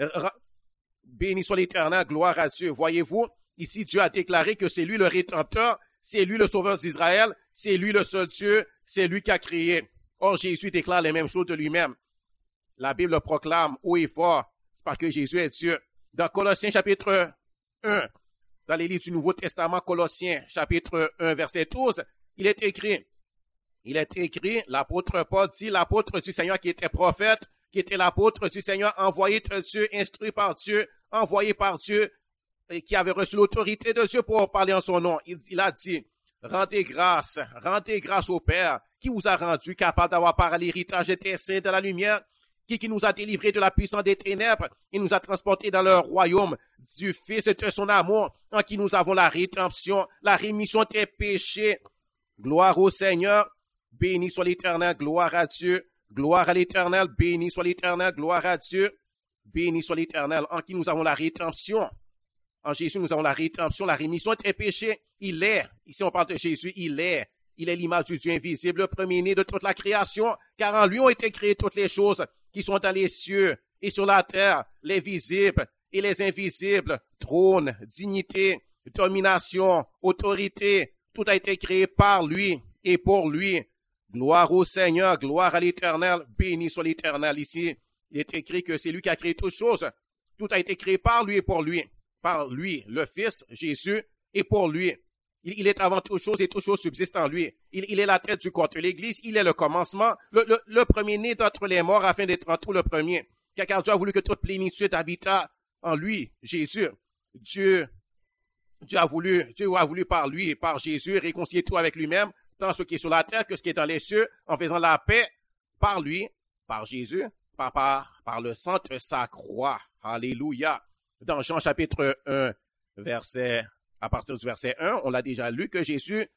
Béni soit l'Éternel, gloire à Dieu. Voyez-vous, ici Dieu a déclaré que c'est lui le Rédempteur, c'est lui le Sauveur d'Israël, c'est lui le seul Dieu, c'est lui qui a créé. Or Jésus déclare les mêmes choses de lui-même. La Bible le proclame haut et fort, c'est parce que Jésus est Dieu. Dans Colossiens chapitre un, dans les livres du Nouveau Testament, Colossiens chapitre un, verset douze, il est écrit, il est écrit, l'apôtre Paul dit, l'apôtre du Seigneur qui était prophète, qui était l'apôtre du Seigneur, envoyé de Dieu, instruit par Dieu, envoyé par Dieu, et qui avait reçu l'autorité de Dieu pour parler en son nom. Il, il a dit, rendez grâce, rendez grâce au Père, qui vous a rendu capable d'avoir par l'héritage des saints de la lumière, qui, qui nous a délivrés de la puissance des ténèbres, et nous a transportés dans le royaume du Fils de son amour, en qui nous avons la rédemption, la rémission des péchés. Gloire au Seigneur, béni soit l'Éternel, gloire à Dieu. Gloire à l'Éternel, béni soit l'Éternel, gloire à Dieu, béni soit l'Éternel, en qui nous avons la rédemption. En Jésus, nous avons la rédemption, la rémission des péchés. Il est, ici on parle de Jésus, il est, il est l'image du Dieu invisible, le premier-né de toute la création, car en lui ont été créées toutes les choses qui sont dans les cieux et sur la terre, les visibles et les invisibles, trône, dignité, domination, autorité, tout a été créé par lui et pour lui. Gloire au Seigneur, gloire à l'Éternel, béni soit l'Éternel. Ici, il est écrit que c'est lui qui a créé toutes choses. Tout a été créé par lui et pour lui. Par lui, le Fils, Jésus, et pour lui. Il, il est avant toute chose et toute chose subsiste en lui. Il, il est la tête du corps de l'Église, il est le commencement, le, le, le premier-né d'entre les morts afin d'être en tout le premier. Car Dieu a voulu que toute plénitude habita en lui, Jésus. Dieu, Dieu a voulu, Dieu a voulu par lui et par Jésus réconcilier tout avec lui-même, tant ce qui est sur la terre que ce qui est dans les cieux, en faisant la paix par lui, par Jésus, par, par, par le sang de sa croix. Alléluia. Dans Jean chapitre un, verset, à partir du verset un, on l'a déjà lu que Jésus,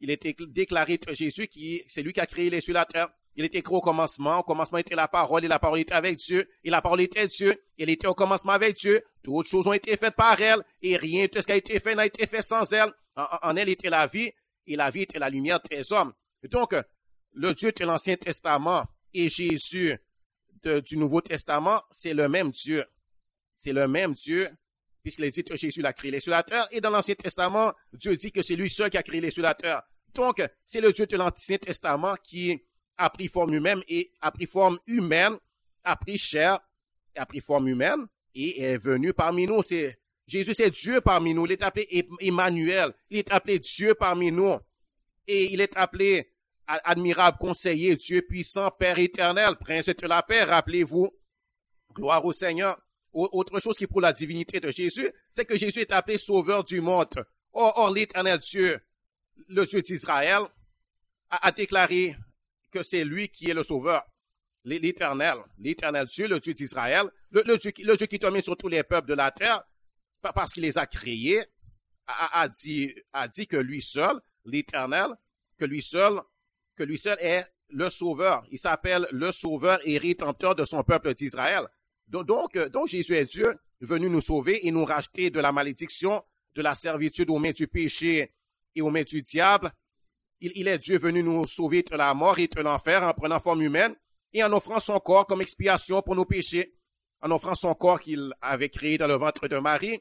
il était déclaré Jésus qui, c'est lui qui a créé les cieux et la terre. Il était écrit au commencement. Au commencement était la parole et la parole était avec Dieu. Et la parole était Dieu. Il était au commencement avec Dieu. Toutes choses ont été faites par elle et rien de ce qui a été fait n'a été fait sans elle. En, en elle était la vie et la vie était la lumière des hommes. Donc, le Dieu de l'Ancien Testament et Jésus de, du Nouveau Testament, c'est le même Dieu. C'est le même Dieu, puisqu'il dit que Jésus l'a créé les cieux et la terre. Et dans l'Ancien Testament, Dieu dit que c'est lui seul qui a créé les cieux et la terre. Donc, c'est le Dieu de l'Ancien Testament qui a pris forme humaine et a pris forme humaine, a pris chair, a pris forme humaine et est venu parmi nous. C'est, Jésus, c'est Dieu parmi nous. Il est appelé Emmanuel. Il est appelé Dieu parmi nous. Et il est appelé admirable conseiller, Dieu puissant, Père éternel, Prince de la paix, rappelez-vous. Gloire au Seigneur. Autre chose qui prouve la divinité de Jésus, c'est que Jésus est appelé sauveur du monde. Or, or l'éternel Dieu, le Dieu d'Israël, a, a déclaré que c'est lui qui est le sauveur. L'éternel, l'éternel Dieu, le Dieu d'Israël, le, le, Dieu, le Dieu qui domine sur tous les peuples de la terre, parce qu'il les a créés, a, a, dit, a dit que lui seul, l'éternel, que lui seul, que lui seul est le sauveur. Il s'appelle le sauveur et rédempteur de son peuple d'Israël. Donc, donc, donc, Jésus est Dieu, venu nous sauver et nous racheter de la malédiction, de la servitude aux mains du péché et aux mains du diable. Il, il est Dieu venu nous sauver de la mort et de l'enfer en prenant forme humaine et en offrant son corps comme expiation pour nos péchés, en offrant son corps qu'il avait créé dans le ventre de Marie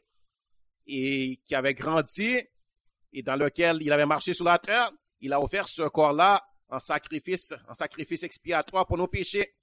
et qui avait grandi et dans lequel il avait marché sur la terre. Il a offert ce corps-là en sacrifice, en sacrifice expiatoire pour nos péchés.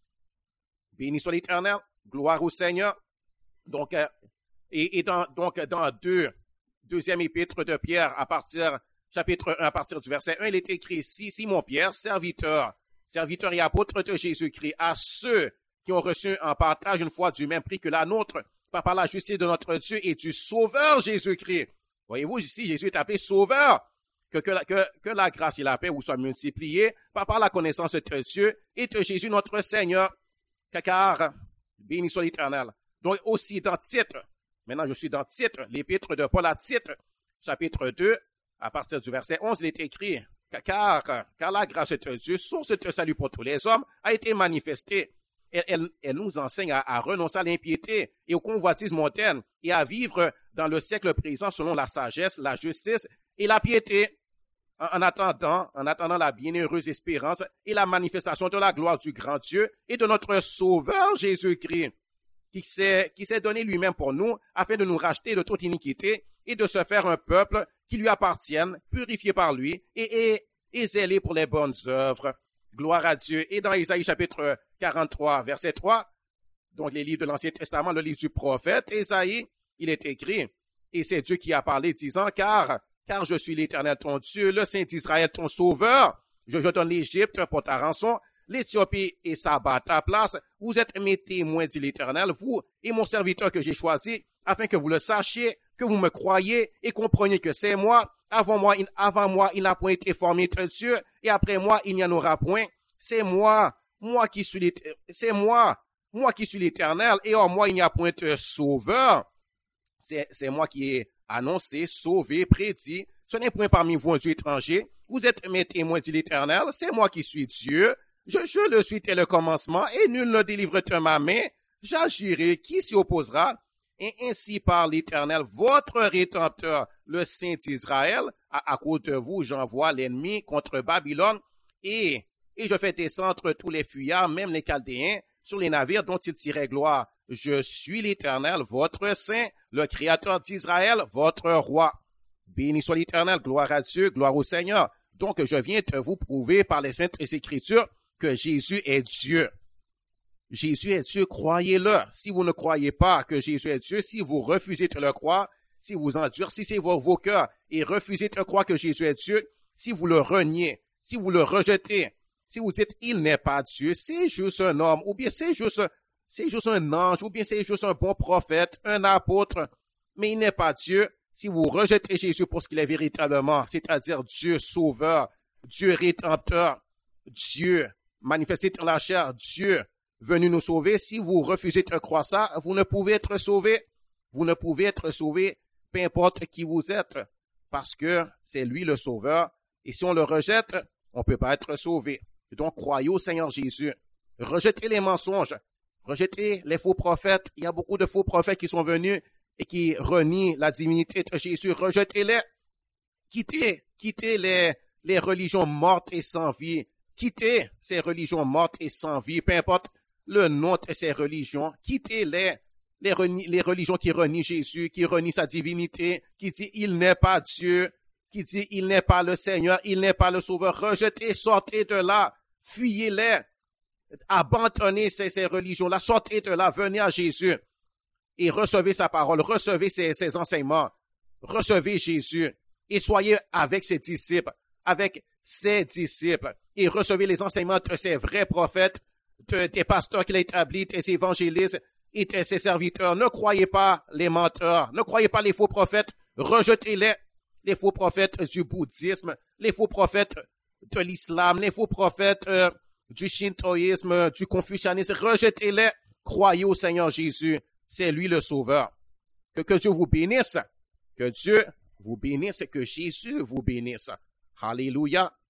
Béni soit l'Éternel, gloire au Seigneur. Donc, euh, et, et dans, donc, dans deux, deuxième épître de Pierre, à partir, chapitre un, à partir du verset un, il est écrit, si Simon Pierre, serviteur, serviteur et apôtre de Jésus-Christ, à ceux qui ont reçu en partage une foi du même prix que la nôtre, par, par la justice de notre Dieu et du Sauveur Jésus-Christ. Voyez-vous, ici, Jésus est appelé Sauveur. Que, que, la, que, que la grâce et la paix vous soient multipliées par, par la connaissance de Dieu et de Jésus notre Seigneur. Car, béni soit l'Éternel. Donc aussi dans Tite, maintenant je suis dans Tite, l'épître de Paul à Tite, chapitre deux, à partir du verset onze, il est écrit, car, car la grâce de Dieu, source de salut pour tous les hommes, a été manifestée. Elle, elle, elle nous enseigne à, à renoncer à l'impiété et au convoitisme mondaine et à vivre dans le siècle présent selon la sagesse, la justice et la piété. En attendant, en attendant la bienheureuse espérance et la manifestation de la gloire du grand Dieu et de notre Sauveur Jésus-Christ, qui s'est, qui s'est donné lui-même pour nous, afin de nous racheter de toute iniquité et de se faire un peuple qui lui appartienne, purifié par lui et, et, et zélé pour les bonnes œuvres. Gloire à Dieu. Et dans Isaïe chapitre quarante-trois, verset trois, donc les livres de l'Ancien Testament, le livre du prophète Isaïe, il est écrit, et c'est Dieu qui a parlé, disant, car Car je suis l'Éternel ton Dieu, le Saint d'Israël ton sauveur. Je, je donne l'Égypte pour ta rançon, l'Éthiopie et Saba à ta place. Vous êtes mes témoins, dit l'Éternel, vous et mon serviteur que j'ai choisi, afin que vous le sachiez, que vous me croyez et compreniez que c'est moi. Avant moi, il, avant moi, il n'a point été formé de Dieu, et après moi, il n'y en aura point. C'est moi, moi qui suis l'Éternel, c'est moi, moi qui suis l'Éternel, et en moi, il n'y a point de sauveur. C'est, c'est moi qui ai annoncé, sauvé, prédit. Ce n'est point parmi vous un Dieu étranger. Vous êtes mes témoins, dit l'Éternel. C'est moi qui suis Dieu. Je, je le suis dès le commencement, et nul ne délivre de ma main. J'agirai, qui s'y opposera? Et ainsi par l'Éternel, votre Rédempteur, le Saint d'Israël, à, à cause de vous, j'envoie l'ennemi contre Babylone, et, et je fais descendre tous les fuyards, même les Chaldéens, sur les navires dont ils tiraient gloire. Je suis l'Éternel, votre Saint, le Créateur d'Israël, votre Roi. Béni soit l'Éternel, gloire à Dieu, gloire au Seigneur. Donc, je viens de vous prouver par les Saintes Écritures que Jésus est Dieu. Jésus est Dieu, croyez-le. Si vous ne croyez pas que Jésus est Dieu, si vous refusez de le croire, si vous endurcissez vos, vos cœurs et refusez de croire que Jésus est Dieu, si vous le reniez, si vous le rejetez, si vous dites « il n'est pas Dieu », c'est juste un homme, ou bien c'est juste, c'est juste un ange, ou bien c'est juste un bon prophète, un apôtre, mais il n'est pas Dieu. Si vous rejetez Jésus pour ce qu'il est véritablement, c'est-à-dire Dieu sauveur, Dieu rédempteur, Dieu manifesté dans la chair, Dieu venu nous sauver, si vous refusez de croire ça, vous ne pouvez être sauvé. Vous ne pouvez être sauvé, peu importe qui vous êtes, parce que c'est lui le sauveur, Et si on le rejette, on ne peut pas être sauvé. Donc, croyez au Seigneur Jésus. Rejetez les mensonges. Rejetez les faux prophètes. Il y a beaucoup de faux prophètes qui sont venus et qui renient la divinité de Jésus. Rejetez-les. Quittez, quittez les, les religions mortes et sans vie. Quittez ces religions mortes et sans vie, peu importe le nom de ces religions. Quittez-les, les, les religions qui renient Jésus, qui renient sa divinité, qui dit il n'est pas Dieu, qui dit il n'est pas le Seigneur, il n'est pas le Sauveur. Rejetez, sortez de là, fuyez-les, abandonnez ces, ces religions-là, sortez de là, venez à Jésus et recevez sa parole, recevez ses, ses enseignements, recevez Jésus et soyez avec ses disciples, avec ses disciples et recevez les enseignements de ces vrais prophètes, de, des pasteurs qu'il a établis, des évangélistes et de ses serviteurs. Ne croyez pas les menteurs, ne croyez pas les faux prophètes, rejetez-les, les faux prophètes du bouddhisme, les faux prophètes de l'islam, les faux prophètes euh, du shintoïsme, du confucianisme, rejetez-les, croyez au Seigneur Jésus, c'est lui le sauveur. Que, que Dieu vous bénisse, que Dieu vous bénisse et que Jésus vous bénisse. Alléluia.